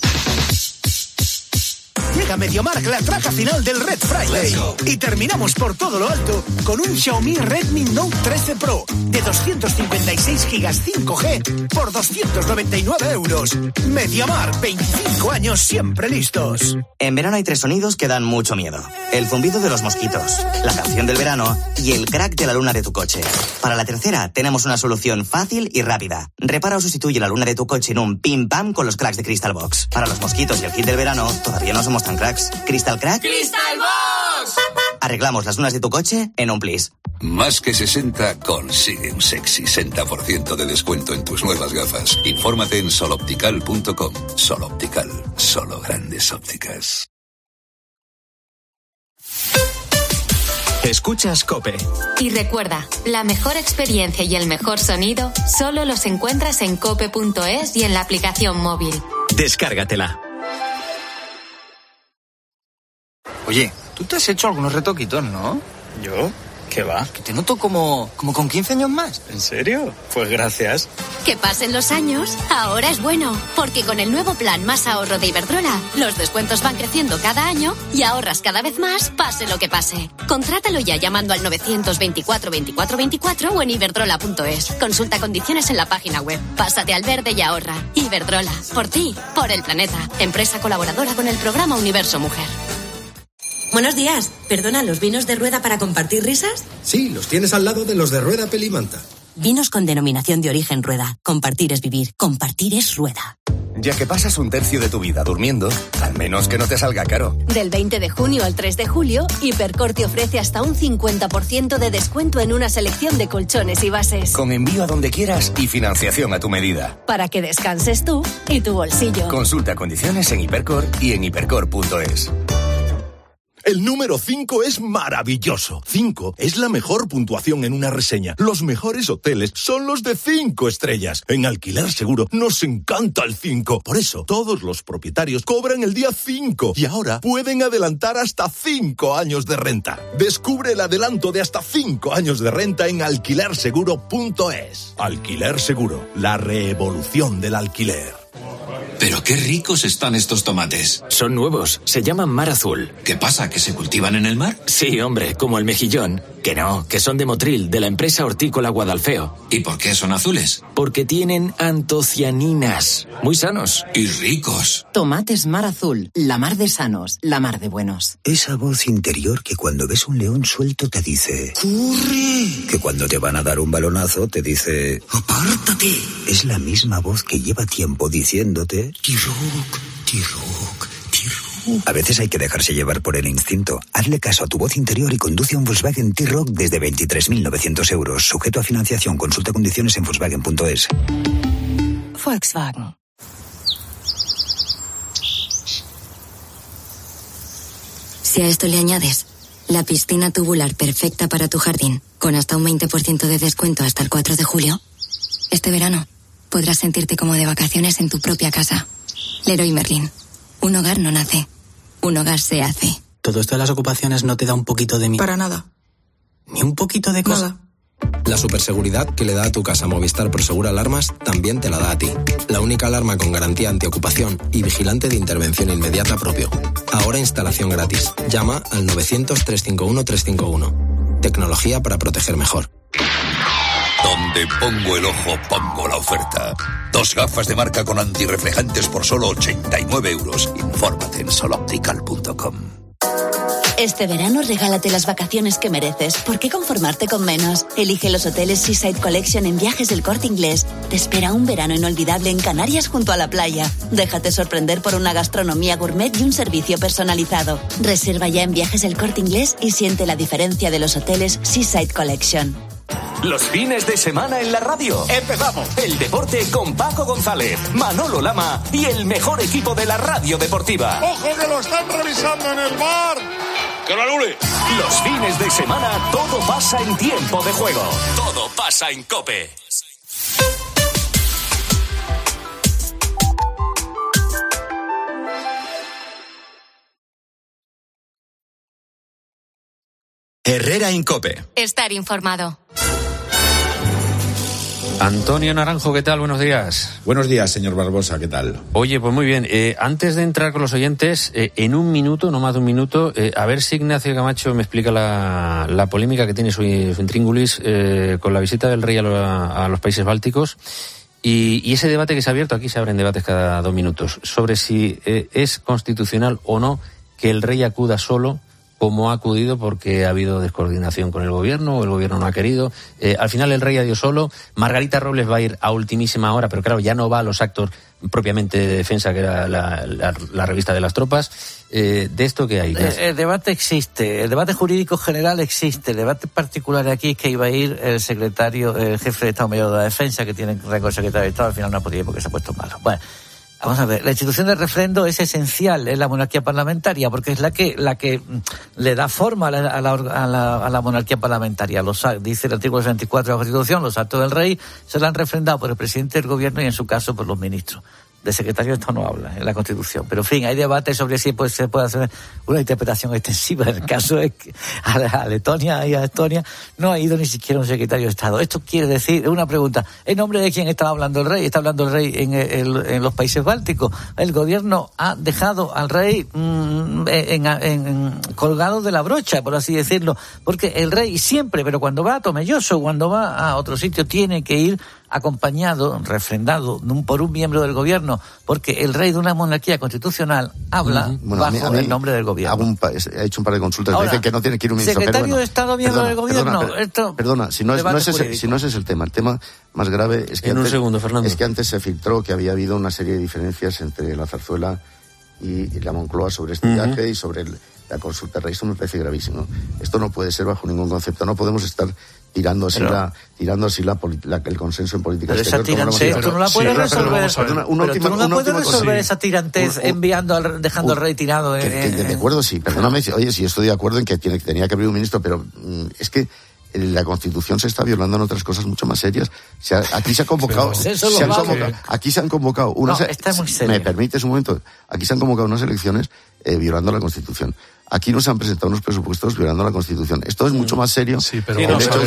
Llega MediaMarkt la traca final del Red Friday. Y terminamos por todo lo alto con un Xiaomi Redmi Note 13 Pro de 256 gigas 5G por 299 euros. MediaMarkt, 25 años siempre listos. En verano hay 3 sonidos que dan mucho miedo. El zumbido de los mosquitos, la canción del verano y el crack de la luna de tu coche. Para la tercera tenemos una solución fácil y rápida. Repara o sustituye la luna de tu coche en un pim pam con los cracks de Crystal Box. Para los mosquitos y el kit del verano todavía no somos tan cracks. ¿Crystal Crack? ¡Crystal Box! Arreglamos las lunas de tu coche en un plis. Más que 60 consigue un sexy 60% de descuento en tus nuevas gafas. Infórmate en soloptical.com. Soloptical, solo grandes ópticas. Escuchas COPE. Y recuerda, la mejor experiencia y el mejor sonido solo los encuentras en cope.es y en la aplicación móvil. Descárgatela. Oye, tú te has hecho algunos retoquitos, ¿no? ¿Yo? ¿Qué va? Que te noto como con 15 años más. ¿En serio? Pues gracias. Que pasen los años, ahora es bueno, porque con el nuevo plan Más Ahorro de Iberdrola, los descuentos van creciendo cada año y ahorras cada vez más, pase lo que pase. Contrátalo ya llamando al 924 24 24 o en iberdrola.es. Consulta condiciones en la página web. Pásate al verde y ahorra. Iberdrola, por ti, por el planeta. Empresa colaboradora con el programa Universo Mujer. Buenos días. Perdona, ¿los vinos de Rueda para compartir risas? Sí, los tienes al lado de los de Rueda Pelimanta. Vinos con denominación de origen Rueda. Compartir es vivir. Compartir es Rueda. Ya que pasas un tercio de tu vida durmiendo, al menos que no te salga caro. Del 20 de junio al 3 de julio, Hipercor te ofrece hasta un 50% de descuento en una selección de colchones y bases. Con envío a donde quieras y financiación a tu medida. Para que descanses tú y tu bolsillo. Consulta condiciones en Hipercor y en hipercor.es. El número 5 es maravilloso. 5 es la mejor puntuación en una reseña. Los mejores hoteles son los de 5 estrellas. En Alquiler Seguro nos encanta el 5. Por eso, todos los propietarios cobran el día 5 y ahora pueden adelantar hasta 5 años de renta. Descubre el adelanto de hasta 5 años de renta en alquilerseguro.es. Alquiler Seguro, la revolución del alquiler. Pero qué ricos están estos tomates. Son nuevos, se llaman Mar Azul. ¿Qué pasa, que se cultivan en el mar? Sí, hombre, como el mejillón. Que no, que son de Motril, de la empresa hortícola Guadalfeo. ¿Y por qué son azules? Porque tienen antocianinas. Muy sanos. Y ricos. Tomates Mar Azul, la mar de sanos, la mar de buenos. Esa voz interior que cuando ves un león suelto te dice ¡corre! Que cuando te van a dar un balonazo te dice ¡apártate! Es la misma voz que lleva tiempo diciéndote T-Rock, T-Rock, T-Rock. A veces hay que dejarse llevar por el instinto. Hazle caso a tu voz interior y conduce un Volkswagen T-Rock desde 23.900 euros. Sujeto a financiación. Consulta condiciones en Volkswagen.es. Volkswagen. Si a esto le añades la piscina tubular perfecta para tu jardín, con hasta un 20% de descuento hasta el 4 de julio, este verano podrás sentirte como de vacaciones en tu propia casa. Leroy Merlin. Un hogar no nace, un hogar se hace. ¿Todo esto de las ocupaciones no te da un poquito de miedo? Para nada. ¿Ni un poquito de cosa? Nada. La superseguridad que le da a tu casa Movistar Prosegur Alarmas también te la da a ti. La única alarma con garantía antiocupación y vigilante de intervención inmediata propio. Ahora instalación gratis. Llama al 900 351 351. Tecnología para proteger mejor. Donde pongo el ojo, pongo la oferta. 2 gafas de marca con antirreflejantes por solo 89 €. Infórmate en soloptical.com. Este verano regálate las vacaciones que mereces. ¿Por qué conformarte con menos? Elige los hoteles Seaside Collection en Viajes del Corte Inglés. Te espera un verano inolvidable en Canarias junto a la playa. Déjate sorprender por una gastronomía gourmet y un servicio personalizado. Reserva ya en Viajes del Corte Inglés y siente la diferencia de los hoteles Seaside Collection. Los fines de semana en la radio. ¡Empezamos! El deporte con Paco González, Manolo Lama y el mejor equipo de la radio deportiva. ¡Ojo que lo están revisando en el bar! ¡Que lo anule! Los fines de semana todo pasa en tiempo de juego. Todo pasa en COPE. Herrera en COPE. Estar informado. Antonio Naranjo, ¿qué tal? Buenos días. Buenos días, señor Barbosa, ¿qué tal? Oye, pues muy bien. Antes de entrar con los oyentes, en un minuto, no más de un minuto, a ver si Ignacio Camacho me explica la polémica que tiene su intríngulis con la visita del rey a los países bálticos y ese debate que se ha abierto. Aquí se abren debates cada 2 minutos sobre si es constitucional o no que el rey acuda solo, como ha acudido, porque ha habido descoordinación con el gobierno o el gobierno no ha querido. Al final el rey ha ido solo. Margarita Robles va a ir a ultimísima hora, pero claro, ya no va a los actos propiamente de defensa, que era la revista de las tropas. ¿De esto qué hay? El debate existe, el debate jurídico general existe. El debate particular aquí es que iba a ir el secretario, el jefe de Estado Mayor de la Defensa, que tiene rango de secretario de Estado. Al final no ha podido porque se ha puesto malo. Bueno, vamos a ver, la institución del refrendo es esencial en la monarquía parlamentaria porque es la que le da forma a la monarquía parlamentaria. Dice el artículo 64 de la Constitución, los actos del rey serán refrendados por el presidente del gobierno y en su caso por los ministros. De secretario de Estado no habla en la Constitución. Pero, en fin, hay debate sobre si se puede hacer una interpretación extensiva. El caso es que a Letonia y a Estonia no ha ido ni siquiera un secretario de Estado. Esto quiere decir, una pregunta, ¿en nombre de quién está hablando el rey? ¿Está hablando el rey en los países bálticos? El gobierno ha dejado al rey colgado de la brocha, por así decirlo. Porque el rey siempre, pero cuando va a Tomelloso, cuando va a otro sitio, tiene que ir acompañado, refrendado por un miembro del gobierno, porque el rey de una monarquía constitucional habla bajo el nombre del gobierno. He hecho un par de consultas. Ahora, dicen que no tiene que ir un ministro. Secretario de Estado, miembro del gobierno. Perdona, si no es ese el tema. El tema más grave es que antes se filtró que había habido una serie de diferencias entre la Zarzuela y la Moncloa sobre este viaje y sobre la consulta del rey. Esto me parece gravísimo. Esto no puede ser bajo ningún concepto. No podemos estar tirando así el consenso en política exterior. Pero esa tirantez, tú no la puedes resolver, esa tirantez dejando al rey tirado. De acuerdo, sí, perdóname, oye, sí estoy de acuerdo en que tenía que haber un ministro, pero es que la Constitución se está violando en otras cosas mucho más serias. Aquí se ha convocado, aquí se han convocado unas. ¿Me permites un momento? Aquí se han convocado unas elecciones violando la Constitución. Aquí nos han presentado unos presupuestos violando la Constitución. Esto es mucho más serio. Sí, pero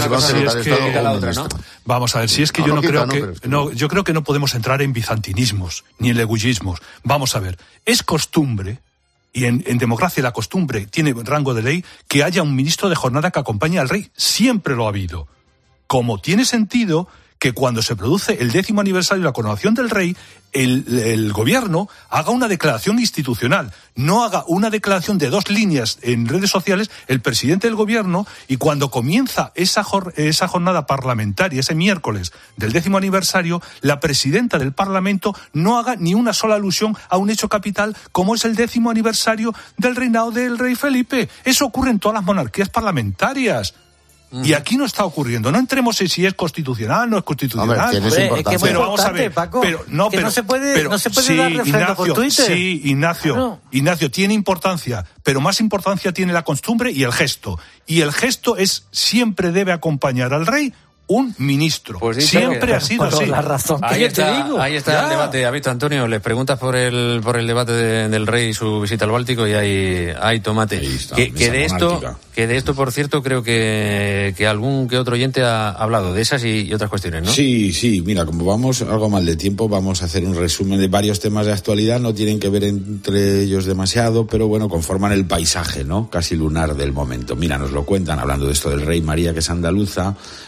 vamos a ver, si es que yo creo que no podemos entrar en bizantinismos ni en legullismos. Vamos a ver, es costumbre, y en democracia la costumbre tiene rango de ley, que haya un ministro de jornada que acompañe al rey. Siempre lo ha habido. Como tiene sentido que cuando se produce el 10º aniversario de la coronación del rey, el gobierno haga una declaración institucional, no haga una declaración de 2 líneas en redes sociales el presidente del gobierno, y cuando comienza esa jornada parlamentaria, ese miércoles del 10º aniversario, la presidenta del Parlamento no haga ni una sola alusión a un hecho capital como es el 10º aniversario del reinado del rey Felipe. Eso ocurre en todas las monarquías parlamentarias. Y aquí no está ocurriendo. No entremos en si es constitucional, no es constitucional. Pero vamos a ver, Paco, no se puede dar refrendo por Twitter. Sí, Ignacio, tiene importancia, pero más importancia tiene la costumbre y el gesto. Y el gesto siempre debe acompañar al rey un ministro. Pues siempre ha sido así. La razón ahí está el debate. ¿Ha visto, Antonio? Les preguntas por el debate del rey y su visita al Báltico y hay tomate. Que de esto, por cierto, creo que algún que otro oyente ha hablado de esas y otras cuestiones, ¿no? Sí. Mira, como vamos algo mal de tiempo, vamos a hacer un resumen de varios temas de actualidad. No tienen que ver entre ellos demasiado, pero bueno, conforman el paisaje, ¿no? Casi lunar del momento. Mira, nos lo cuentan, hablando de esto del rey, María, que es andaluza, Juanjo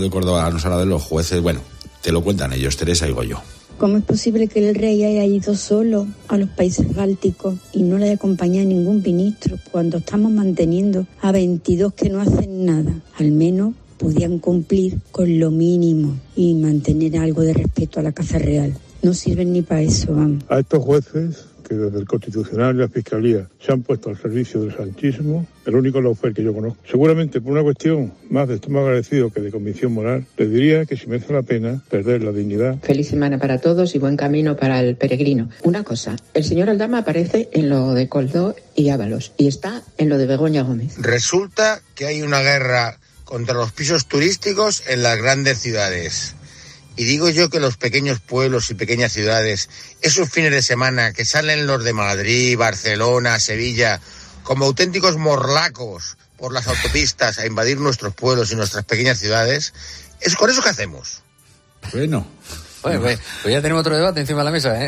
de Córdoba nos habla de los jueces. Bueno, te lo cuentan ellos, Teresa y Goyo. ¿Cómo es posible que el rey haya ido solo a los países bálticos y no le haya acompañado ningún ministro cuando estamos manteniendo a 22 que no hacen nada? Al menos podían cumplir con lo mínimo y mantener algo de respeto a la Casa Real. No sirven ni para eso, vamos. A estos jueces que desde el Constitucional y la Fiscalía se han puesto al servicio del sanchismo, el único lawfare que yo conozco. Seguramente por una cuestión más de estómago agradecido que de convicción moral, les diría que si merece la pena perder la dignidad. Feliz semana para todos y buen camino para el peregrino. Una cosa, el señor Aldama aparece en lo de Koldó y Ábalos y está en lo de Begoña Gómez. Resulta que hay una guerra contra los pisos turísticos en las grandes ciudades. Y digo yo que los pequeños pueblos y pequeñas ciudades, esos fines de semana que salen los de Madrid, Barcelona, Sevilla, como auténticos morlacos por las autopistas a invadir nuestros pueblos y nuestras pequeñas ciudades, ¿es con eso que hacemos? Bueno, pues ya tenemos otro debate encima de la mesa, ¿eh?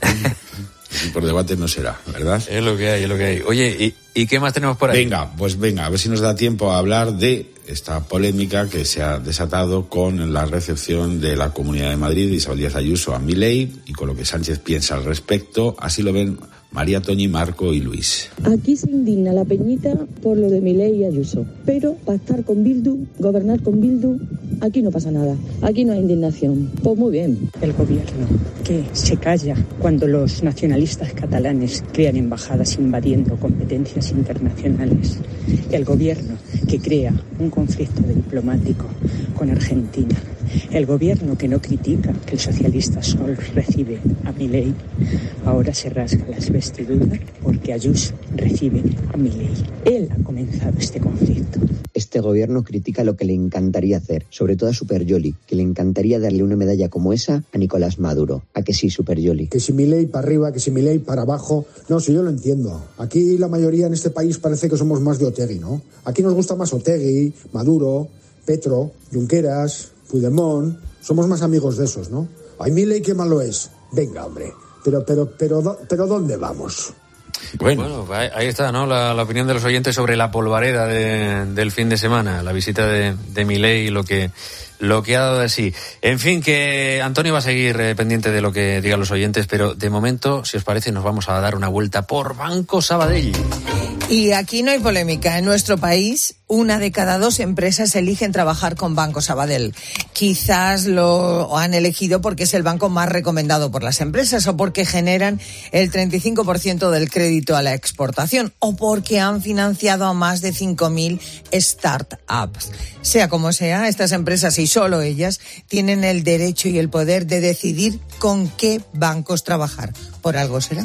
Por debate no será, ¿verdad? Es lo que hay. Oye, ¿y qué más tenemos por ahí? Venga, a ver si nos da tiempo a hablar de esta polémica que se ha desatado con la recepción de la Comunidad de Madrid de Isabel Díaz Ayuso a Milei y con lo que Sánchez piensa al respecto. Así lo ven María Toñi, Marco y Luis. Aquí se indigna la Peñita por lo de Milei y Ayuso, pero pactar con Bildu, gobernar con Bildu, aquí no pasa nada, aquí no hay indignación. Pues muy bien. El gobierno que se calla cuando los nacionalistas catalanes crean embajadas invadiendo competencias internacionales. El gobierno que crea un conflicto diplomático con Argentina. El gobierno que no critica que el socialista Sol recibe a Milei, ahora se rasga las vestiduras porque Ayuso recibe a Milei. Él ha comenzado este conflicto. Este gobierno critica lo que le encantaría hacer, sobre todo a Superyoli, que le encantaría darle una medalla como esa a Nicolás Maduro. ¿A que sí, Superyoli? Que si Milei para arriba, que si Milei para abajo. No, si yo lo entiendo. Aquí la mayoría en este país parece que somos más de Otegi, ¿no? Aquí nos gusta más Otegi, Maduro, Petro, Junqueras, Puigdemont. Somos más amigos de esos, ¿no? Ay, Milei, qué malo es. Venga, hombre. Pero ¿dónde vamos? Bueno, ahí está, ¿no? La opinión de los oyentes sobre la polvareda del fin de semana, la visita de Milei y lo que ha dado de sí. En fin, que Antonio va a seguir pendiente de lo que digan los oyentes, pero de momento, si os parece, nos vamos a dar una vuelta por Banco Sabadell. Y aquí no hay polémica. En nuestro país, 1 de cada 2 empresas eligen trabajar con Banco Sabadell. Quizás lo han elegido porque es el banco más recomendado por las empresas o porque generan el 35% del crédito a la exportación o porque han financiado a más de 5.000 startups. Sea como sea, estas empresas y solo ellas tienen el derecho y el poder de decidir con qué bancos trabajar. ¿Por algo será?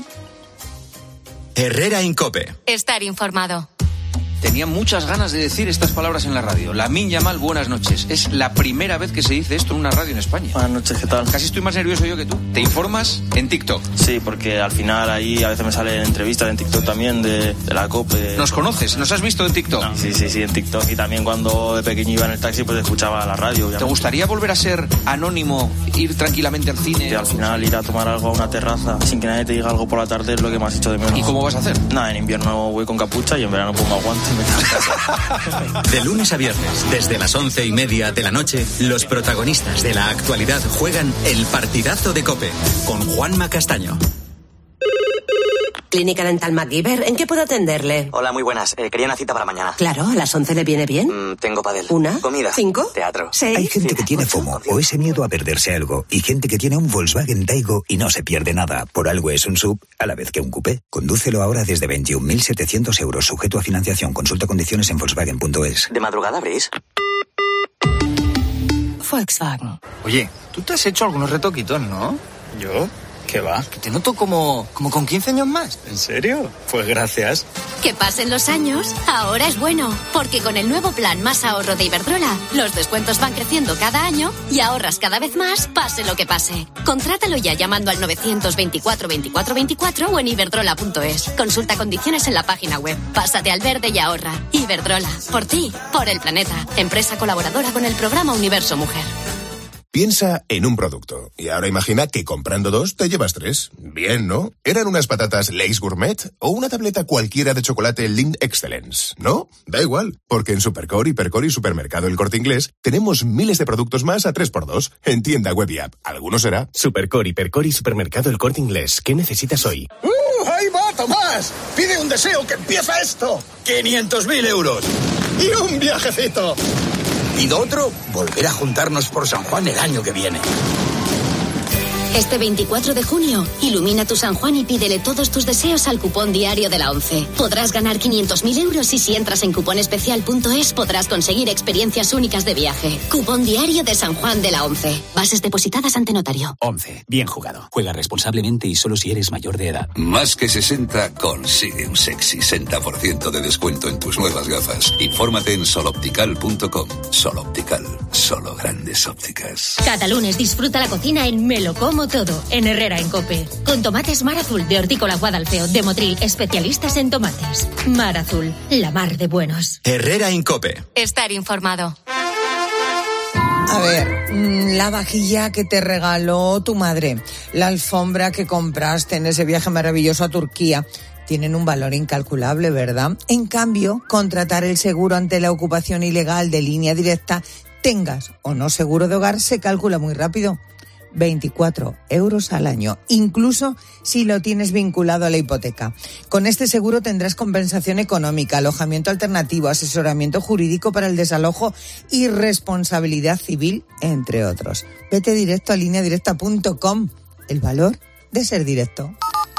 Herrera Incope. Estar informado. Tenía muchas ganas de decir estas palabras en la radio. Lamine Yamal, buenas noches. Es la primera vez que se dice esto en una radio en España. Buenas noches, ¿qué tal? Casi estoy más nervioso yo que tú. ¿Te informas en TikTok? Sí, porque al final ahí a veces me salen entrevistas en TikTok también de la COPE. ¿Nos conoces? ¿Nos has visto en TikTok? No, sí, en TikTok. Y también cuando de pequeño iba en el taxi, pues escuchaba la radio. Obviamente. ¿Te gustaría volver a ser anónimo, ir tranquilamente al cine? Y al final ir a tomar algo a una terraza sin que nadie te diga algo por la tarde es lo que me has hecho de menos. ¿Y cómo vas a hacer? Nada, en invierno voy con capucha y en verano pongo guantes y me quedo en casa. De lunes a viernes, desde las 11:30 de la noche, los protagonistas de la actualidad juegan el partidazo de COPE con Juanma Castaño. Clínica Dental MacGyver, ¿en qué puedo atenderle? Hola, muy buenas. Quería una cita para mañana. Claro, ¿a las 11 le viene bien? Tengo pádel. 1. Comida. 5. Teatro. 6. Hay gente que tiene FOMO o ese miedo a perderse algo y gente que tiene un Volkswagen Taigo y no se pierde nada. Por algo es un SUV a la vez que un coupé. Condúcelo ahora desde 21.700 euros, sujeto a financiación. Consulta condiciones en Volkswagen.es. ¿De madrugada abrís? Volkswagen. Oye, tú te has hecho algunos retoquitos, ¿no? ¿Yo? ¿Qué va? Que te noto como con 15 años más. ¿En serio? Pues gracias. Que pasen los años, ahora es bueno, porque con el nuevo plan Más Ahorro de Iberdrola, los descuentos van creciendo cada año y ahorras cada vez más, pase lo que pase. Contrátalo ya llamando al 924 24 24 o en iberdrola.es. Consulta condiciones en la página web. Pásate al verde y ahorra. Iberdrola, por ti, por el planeta. Empresa colaboradora con el programa Universo Mujer. Piensa en un producto. Y ahora imagina que comprando 2 te llevas 3. Bien, ¿no? ¿Eran unas patatas Lay's Gourmet o una tableta cualquiera de chocolate Lindt Excellence? ¿No? Da igual, porque en Supercore, Hipercore y Supermercado El Corte Inglés tenemos miles de productos más a 3x2. En tienda web y app. ¿Alguno será? Supercore, Hipercore y Supermercado El Corte Inglés. ¿Qué necesitas hoy? ¡Ahí va, Tomás! ¡Pide un deseo que empieza esto! 500.000 euros. ¡Y un viajecito! Pido otro, volver a juntarnos por San Juan el año que viene. Este 24 de junio, ilumina tu San Juan y pídele todos tus deseos al cupón diario de la ONCE. Podrás ganar 500.000 euros y si entras en cuponespecial.es podrás conseguir experiencias únicas de viaje. Cupón diario de San Juan de la ONCE. Bases depositadas ante notario. ONCE. Bien jugado. Juega responsablemente y solo si eres mayor de edad. Más que 60 consigue un sexy 60% de descuento en tus nuevas gafas. Infórmate en soloptical.com. Soloptical. Solo grandes ópticas. Cada lunes disfruta la cocina en Me lo como todo, en Herrera en COPE. Con tomates Mar Azul de Hortícola Guadalfeo de Motril, especialistas en tomates. Mar Azul, la mar de buenos. Herrera en COPE. Estar informado. A ver, la vajilla que te regaló tu madre, la alfombra que compraste en ese viaje maravilloso a Turquía, tienen un valor incalculable, ¿verdad? En cambio, contratar el seguro ante la ocupación ilegal de Línea Directa, tengas o no seguro de hogar, se calcula muy rápido. 24 euros al año, incluso si lo tienes vinculado a la hipoteca. Con este seguro tendrás compensación económica, alojamiento alternativo, asesoramiento jurídico para el desalojo y responsabilidad civil, entre otros. Vete directo a lineadirecta.com. El valor de ser directo.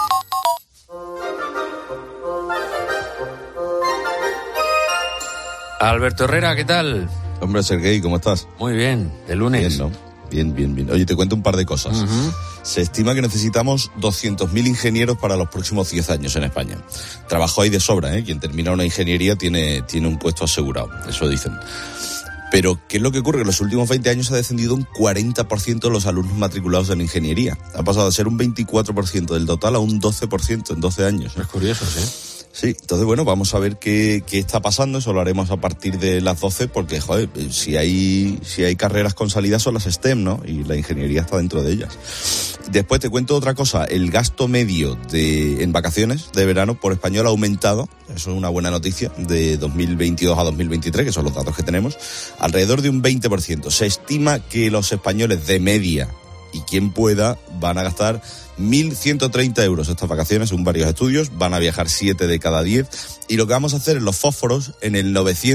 Alberto Herrera, ¿qué tal? Hombre, Serguei, ¿cómo estás? Muy bien, de lunes. Bien, ¿no? Bien. Oye, te cuento un par de cosas. Uh-huh. Se estima que necesitamos 200.000 ingenieros para los próximos 10 años en España. Trabajo hay de sobra, ¿eh? Quien termina una ingeniería tiene un puesto asegurado, eso dicen. Pero, ¿qué es lo que ocurre? En los últimos 20 años ha descendido un 40% los alumnos matriculados en ingeniería. Ha pasado de ser un 24% del total a un 12% en 12 años. Es curioso, ¿sí? Sí, entonces bueno, vamos a ver qué está pasando, eso lo haremos a partir de las 12 porque, joder, si hay carreras con salida son las STEM, ¿no? Y la ingeniería está dentro de ellas. Después te cuento otra cosa, el gasto medio en vacaciones de verano por español ha aumentado, eso es una buena noticia, de 2022 a 2023, que son los datos que tenemos, alrededor de un 20%. Se estima que los españoles de media, y quien pueda, van a gastar 1.130 euros estas vacaciones, según varios estudios. Van a viajar 7 de cada 10. Y lo que vamos a hacer en los fósforos, en el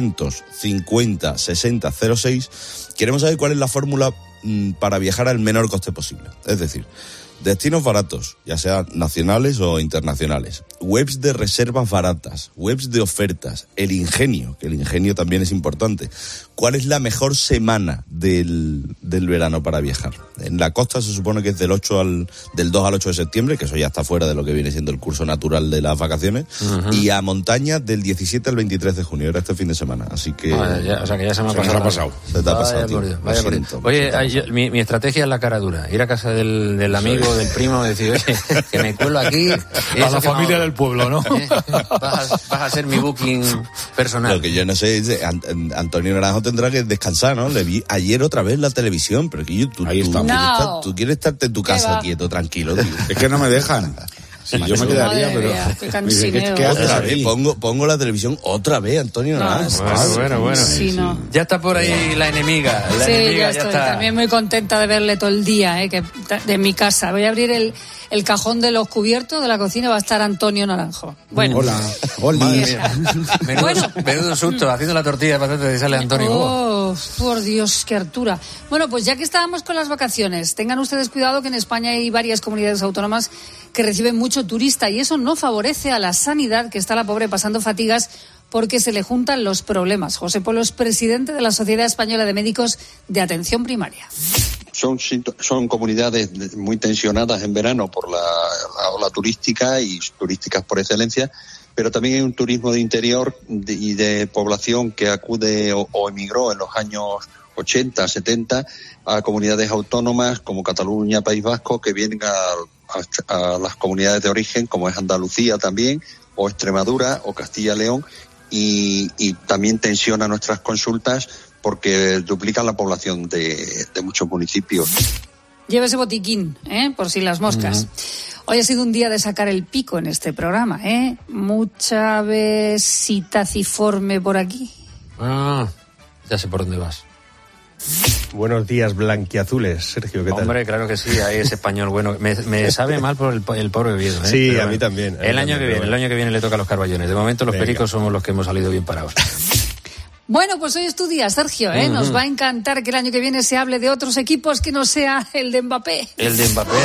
950 60 06, queremos saber cuál es la fórmula para viajar al menor coste posible. Es decir, destinos baratos, ya sean nacionales o internacionales, webs de reservas baratas, webs de ofertas, el ingenio, que el ingenio también es importante. ¿Cuál es la mejor semana del verano para viajar? En la costa se supone que es del 2 al 8 de septiembre, que eso ya está fuera de lo que viene siendo el curso natural de las vacaciones, uh-huh. Y a montaña del 17 al 23 de junio, era este fin de semana, así que... o sea que ya se me ha pasado. Se te ha pasado, tío. Vaya por Dios. Oye, mi estrategia es la cara dura, ir a casa del amigo, del primo, decir, oye, que me cuelo aquí... A la familia del pueblo, ¿no? Vas a ser mi booking personal. Lo que yo no sé es, Antonio Naranjo tendrá que descansar, ¿no? Le vi ayer otra vez la televisión, pero que tú quieres estarte en tu casa quieto, tranquilo, tío. Es que no me dejan. Sí, yo me quedaría, pero... ¿Qué otra vez? Pongo la televisión otra vez, Antonio Naranjo. Bueno. Sí, no. Ya está por ahí la enemiga. Ya estoy. También muy contenta de verle todo el día, de mi casa. Voy a abrir el cajón de los cubiertos de la cocina, va a estar Antonio Naranjo. Bueno. Hola. Menudo susto, haciendo la tortilla de patatas y sale Antonio. Oh, por Dios, qué hartura. Bueno, pues ya que estábamos con las vacaciones, tengan ustedes cuidado que en España hay varias comunidades autónomas que reciben mucho turista y eso no favorece a la sanidad, que está la pobre pasando fatigas porque se le juntan los problemas. José Polo es presidente de la Sociedad Española de Médicos de Atención Primaria. Son comunidades muy tensionadas en verano por la ola turística y turísticas por excelencia, pero también hay un turismo de interior y de población que acude o emigró en los años 80, 70 a comunidades autónomas como Cataluña, País Vasco, que vienen a las comunidades de origen, como es Andalucía también, o Extremadura, o Castilla y León, y también tensiona nuestras consultas porque duplican la población de muchos municipios. Lleva ese botiquín, por si las moscas. Hoy ha sido un día de sacar el pico en este programa, Mucha besita ciforme por aquí. Ya sé por dónde vas. Buenos días, blanquiazules. Sergio, ¿qué tal? Hombre, claro que sí, ahí ese español bueno. Me sabe mal por el pobre Oviedo. Sí, pero a mí también. El año que viene le toca a los Carballones. De momento los pericos somos los que hemos salido bien parados. Bueno, pues hoy es tu día, Sergio, Nos va a encantar que el año que viene se hable de otros equipos que no sea el de Mbappé. El de Mbappé.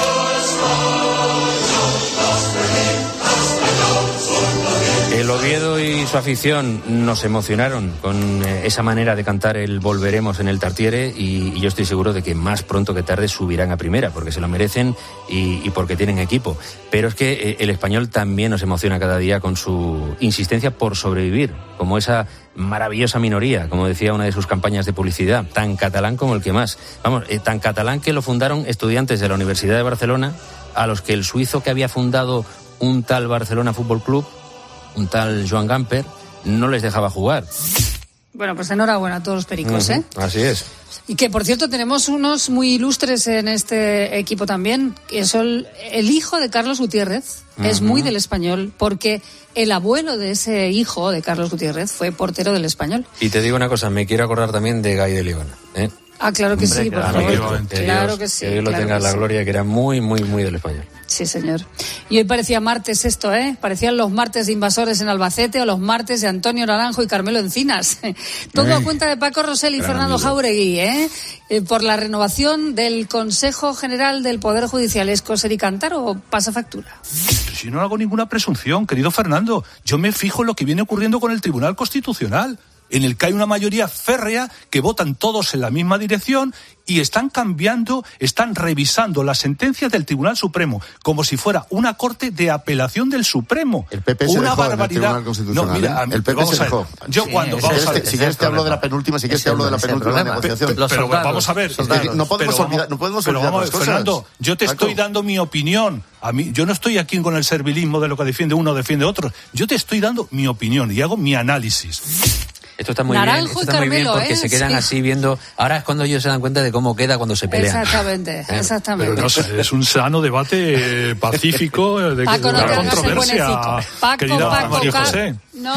El Oviedo y su afición nos emocionaron con esa manera de cantar el Volveremos en el Tartiere y yo estoy seguro de que más pronto que tarde subirán a primera porque se lo merecen y porque tienen equipo. Pero es que el Español también nos emociona cada día con su insistencia por sobrevivir, como esa maravillosa minoría, como decía una de sus campañas de publicidad, tan catalán como el que más. Vamos, tan catalán que lo fundaron estudiantes de la Universidad de Barcelona, a los que el suizo que había fundado un tal Barcelona Fútbol Club, un tal Joan Gamper, no les dejaba jugar. Bueno, pues enhorabuena a todos los pericos, Así es. Y que, por cierto, tenemos unos muy ilustres en este equipo también, que son el hijo de Carlos Gutiérrez, es muy del Español, porque el abuelo de ese hijo de Carlos Gutiérrez fue portero del Español. Y te digo una cosa, me quiero acordar también de Guy de Líbana, Claro que sí, por favor. Claro que sí. Que Dios lo tenga en la gloria, que era muy, muy, muy del Español. Sí, señor. Y hoy parecía martes esto, Parecían los martes de Invasores en Albacete o los martes de Antonio Naranjo y Carmelo Encinas. Todo a cuenta de Paco Rosell y Fernando Jauregui, por la renovación del Consejo General del Poder Judicial. ¿Es coser y cantar o pasa factura? Si no hago ninguna presunción, querido Fernando, yo me fijo en lo que viene ocurriendo con el Tribunal Constitucional, en el que hay una mayoría férrea que votan todos en la misma dirección y están cambiando, están revisando las sentencias del Tribunal Supremo como si fuera una corte de apelación del Supremo. El PP se dejó en el Tribunal Constitucional. No, mira, el PP se dejó. Yo cuando vamos a ver, si quieres te hablo de la penúltima, negociación. Pero vamos a ver, no podemos olvidar las cosas. Fernando, yo te estoy dando mi opinión. Yo no estoy aquí con el servilismo de lo que defiende uno o defiende otro. Yo te estoy dando mi opinión y hago mi análisis. Esto está muy bien, porque se quedan así viendo. Ahora es cuando ellos se dan cuenta de cómo queda cuando se pelean. Exactamente. Pero no sé, es un sano debate pacífico de Paco, no te controversia. Paco, José. No,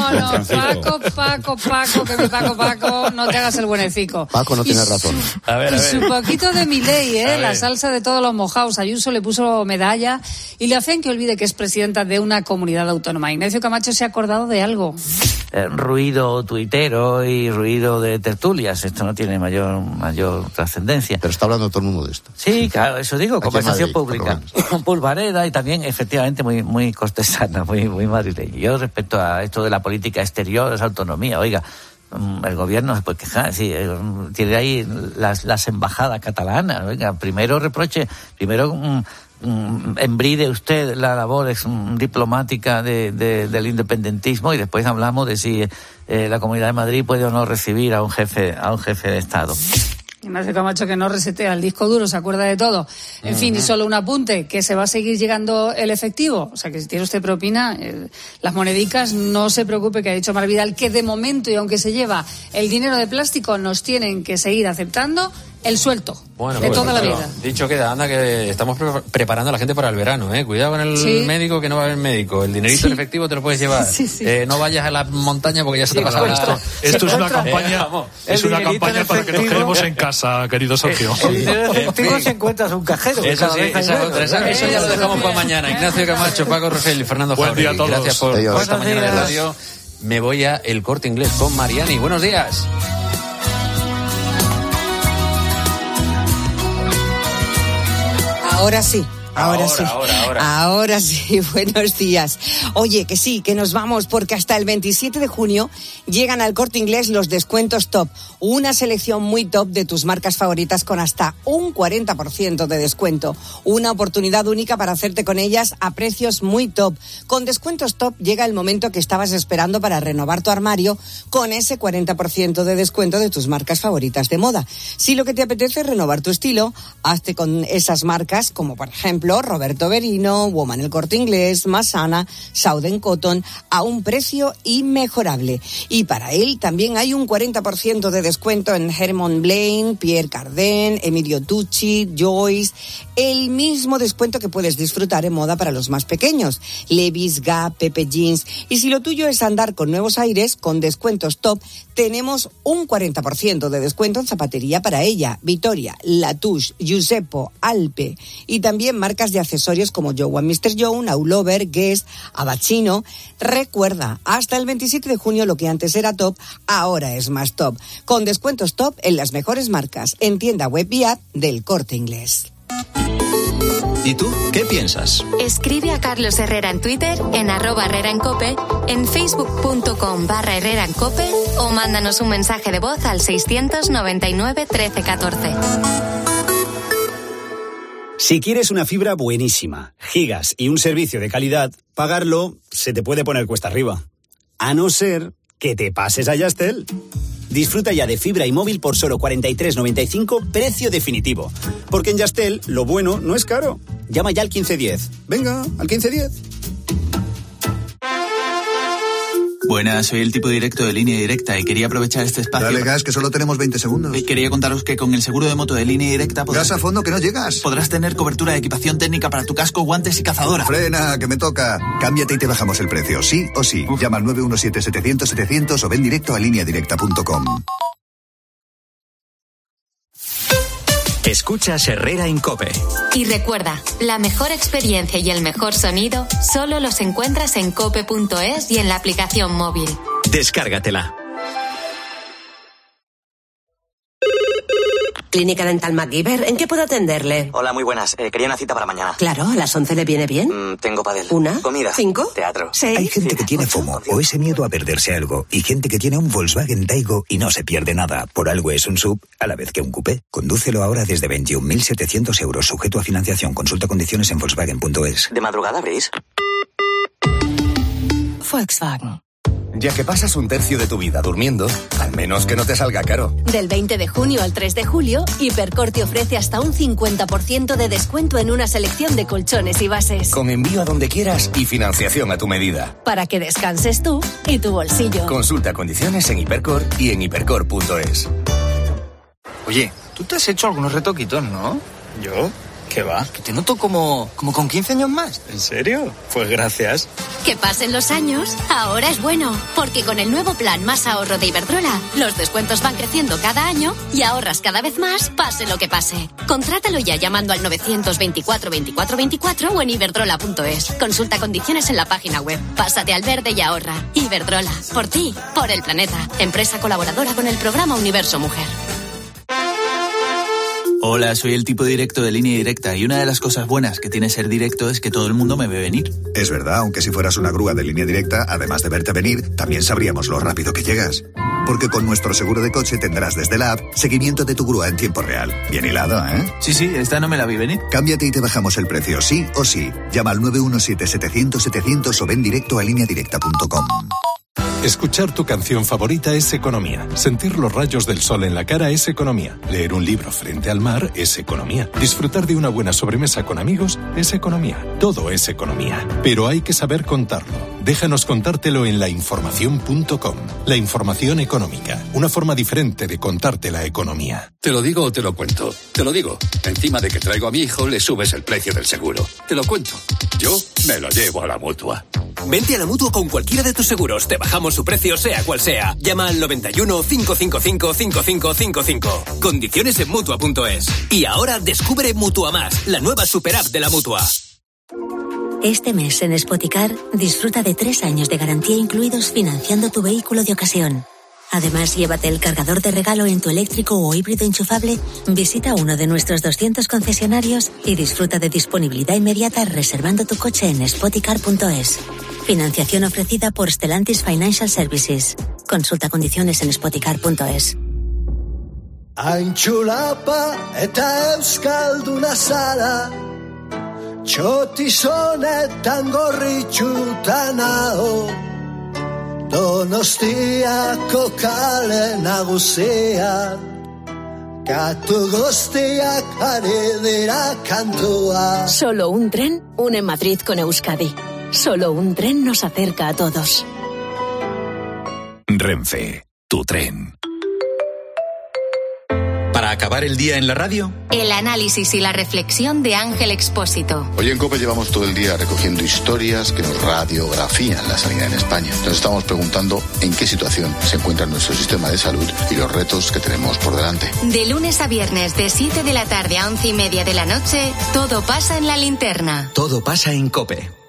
Paco, que mi Paco, no te hagas el buenecico. Paco no tiene razón. A ver. Su poquito de Milei, la salsa de todos los mojados. Ayuso le puso medalla y le hacen que olvide que es presidenta de una comunidad autónoma. Ignacio Camacho se ha acordado de algo. Ruido tuitero y ruido de tertulias. Esto no tiene mayor trascendencia. Pero está hablando todo el mundo de esto. Sí, claro, eso digo, conversación pública. Pulvareda y también, efectivamente, muy cortesana, muy madrileña. Yo, respecto a esto de la política exterior, esa autonomía, oiga, el gobierno se puede quejar, tiene ahí las embajadas catalanas, oiga, primero embride usted la labor diplomática del independentismo y después hablamos de si la Comunidad de Madrid puede o no recibir a un jefe de Estado. Ignacio Camacho, que no resetea el disco duro, se acuerda de todo. En fin, y solo un apunte, que se va a seguir llegando el efectivo. O sea, que si tiene usted propina, las monedicas, no se preocupe, que ha dicho Mar Vidal, que de momento, y aunque se lleva el dinero de plástico, nos tienen que seguir aceptando el suelto de toda la vida. Dicho queda, anda, que estamos preparando a la gente para el verano, Cuidado con el médico, que no va a haber médico. El dinerito en efectivo te lo puedes llevar. No vayas a la montaña porque ya se te pasa. Esto es una campaña, para que nos quedemos en casa, querido Sergio. El dinero efectivo se encuentras un cajero. Eso ya lo dejamos para mañana. Ignacio Camacho, Paco Rosell y Fernando Jauregui. Gracias por esta mañana de radio. Me voy a El Corte Inglés con Mariani. Buenos días. Ahora sí. Ahora sí, buenos días. Oye, que sí, que nos vamos, porque hasta el 27 de junio llegan al Corte Inglés los descuentos top. Una selección muy top de tus marcas favoritas con hasta un 40% de descuento. Una oportunidad única para hacerte con ellas a precios muy top. Con descuentos top llega el momento que estabas esperando para renovar tu armario con ese 40% de descuento de tus marcas favoritas de moda. Si lo que te apetece es renovar tu estilo, hazte con esas marcas, como por ejemplo ejemplo, Roberto Berino, Woman El Corte Inglés, Masana, Southern Cotton, a un precio inmejorable. Y para él también hay un 40% de descuento en Hermon Blaine, Pierre Cardin, Emilio Tucci, Joyce, el mismo descuento que puedes disfrutar en moda para los más pequeños, Levi's, Gap, Pepe Jeans. Y si lo tuyo es andar con nuevos aires, con descuentos top, tenemos un 40% de descuento en zapatería para ella, Vittoria, Latouche, Giuseppo, Alpe, y también marcas de accesorios como Joe and Mr. Joe, Naulover, Guess, Abacino. Recuerda, hasta el 27 de junio lo que antes era top, ahora es más top, con descuentos top en las mejores marcas, en tienda web y app del Corte Inglés. ¿Y tú qué piensas? Escribe a Carlos Herrera en Twitter, en @HerreraEnCope, en facebook.com/HerreraEnCope o mándanos un mensaje de voz al 699 13 14. Si quieres una fibra buenísima, gigas y un servicio de calidad, pagarlo se te puede poner cuesta arriba. A no ser que te pases a Yastel. Disfruta ya de fibra y móvil por solo 43,95, precio definitivo. Porque en Yastel, lo bueno no es caro. Llama ya al 1510. Venga, al 1510. Buenas, soy el tipo directo de Línea Directa y quería aprovechar este espacio... Dale gas, que solo tenemos 20 segundos. Quería contaros que con el seguro de moto de Línea Directa... Gas a fondo, que no llegas. Podrás tener cobertura de equipación técnica para tu casco, guantes y cazadora. Frena, que me toca. Cámbiate y te bajamos el precio, sí o sí. Llama al 917-700-700 o ven directo a lineadirecta.com. Escuchas Herrera en COPE. Y recuerda, la mejor experiencia y el mejor sonido solo los encuentras en cope.es y en la aplicación móvil. Descárgatela. Clínica Dental MacGyver, ¿en qué puedo atenderle? Hola, muy buenas. Quería una cita para mañana. Claro, ¿a las 11 le viene bien? Tengo pádel. ¿Una? Comida. 5. Teatro. 6. Hay gente que tiene FOMO o ese miedo a perderse algo y gente que tiene un Volkswagen Taigo y no se pierde nada. Por algo es un SUV a la vez que un coupé. Condúcelo ahora desde 21.700 euros, sujeto a financiación. Consulta condiciones en Volkswagen.es. ¿De madrugada abrís? Volkswagen. Ya que pasas un tercio de tu vida durmiendo, al menos que no te salga caro. Del 20 de junio al 3 de julio, Hipercor te ofrece hasta un 50% de descuento en una selección de colchones y bases. Con envío a donde quieras y financiación a tu medida. Para que descanses tú y tu bolsillo. Consulta condiciones en Hipercor y en hipercor.es. Oye, tú te has hecho algunos retoquitos, ¿no? ¿Yo? ¿Qué va? Que te noto como con 15 años más. ¿En serio? Pues gracias. Que pasen los años, ahora es bueno, porque con el nuevo plan Más Ahorro de Iberdrola, los descuentos van creciendo cada año y ahorras cada vez más, pase lo que pase. Contrátalo ya llamando al 924 24 24 o en iberdrola.es. Consulta condiciones en la página web. Pásate al verde y ahorra. Iberdrola, por ti, por el planeta. Empresa colaboradora con el programa Universo Mujer. Hola, soy el tipo directo de Línea Directa y una de las cosas buenas que tiene ser directo es que todo el mundo me ve venir. Es verdad, aunque si fueras una grúa de Línea Directa, además de verte venir, también sabríamos lo rápido que llegas. Porque con nuestro seguro de coche tendrás desde la app seguimiento de tu grúa en tiempo real. Bien hilado, ¿eh? Sí, esta no me la vi venir. Cámbiate y te bajamos el precio, sí o sí. Llama al 917-700-700 o ven directo a lineadirecta.com. Escuchar tu canción favorita es economía. Sentir los rayos del sol en la cara es economía. Leer un libro frente al mar es economía. Disfrutar de una buena sobremesa con amigos es economía. Todo es economía. Pero hay que saber contarlo. Déjanos contártelo en lainformación.com. La información económica. Una forma diferente de contarte la economía. ¿Te lo digo o te lo cuento? Te lo digo. Encima de que traigo a mi hijo, le subes el precio del seguro. Te lo cuento. Yo me lo llevo a la Mutua. Vente a la Mutua con cualquiera de tus seguros. Te bajamos su precio, sea cual sea. Llama al 91 555 5555. Condiciones en Mutua.es. Y ahora descubre Mutua Más, la nueva superapp de la Mutua. Este mes en Spoticar disfruta de 3 años de garantía incluidos financiando tu vehículo de ocasión. Además, llévate el cargador de regalo en tu eléctrico o híbrido enchufable, visita uno de nuestros 200 concesionarios y disfruta de disponibilidad inmediata reservando tu coche en spoticar.es. Financiación ofrecida por Stellantis Financial Services. Consulta condiciones en spoticar.es. Antxulapa eta euskalduna zara, txotizonetan gorritxutan hau, Donostiako kale nagusian, Katu guztiak aredera kantua. Solo un tren une Madrid con Euskadi. Solo un tren nos acerca a todos. Renfe, tu tren. Para acabar el día en la radio, el análisis y la reflexión de Ángel Expósito. Hoy en COPE llevamos todo el día recogiendo historias que nos radiografían la sanidad en España. Nos estamos preguntando en qué situación se encuentra nuestro sistema de salud y los retos que tenemos por delante. De lunes a viernes, de 7 de la tarde a 11:30 de la noche, todo pasa en La Linterna. Todo pasa en COPE.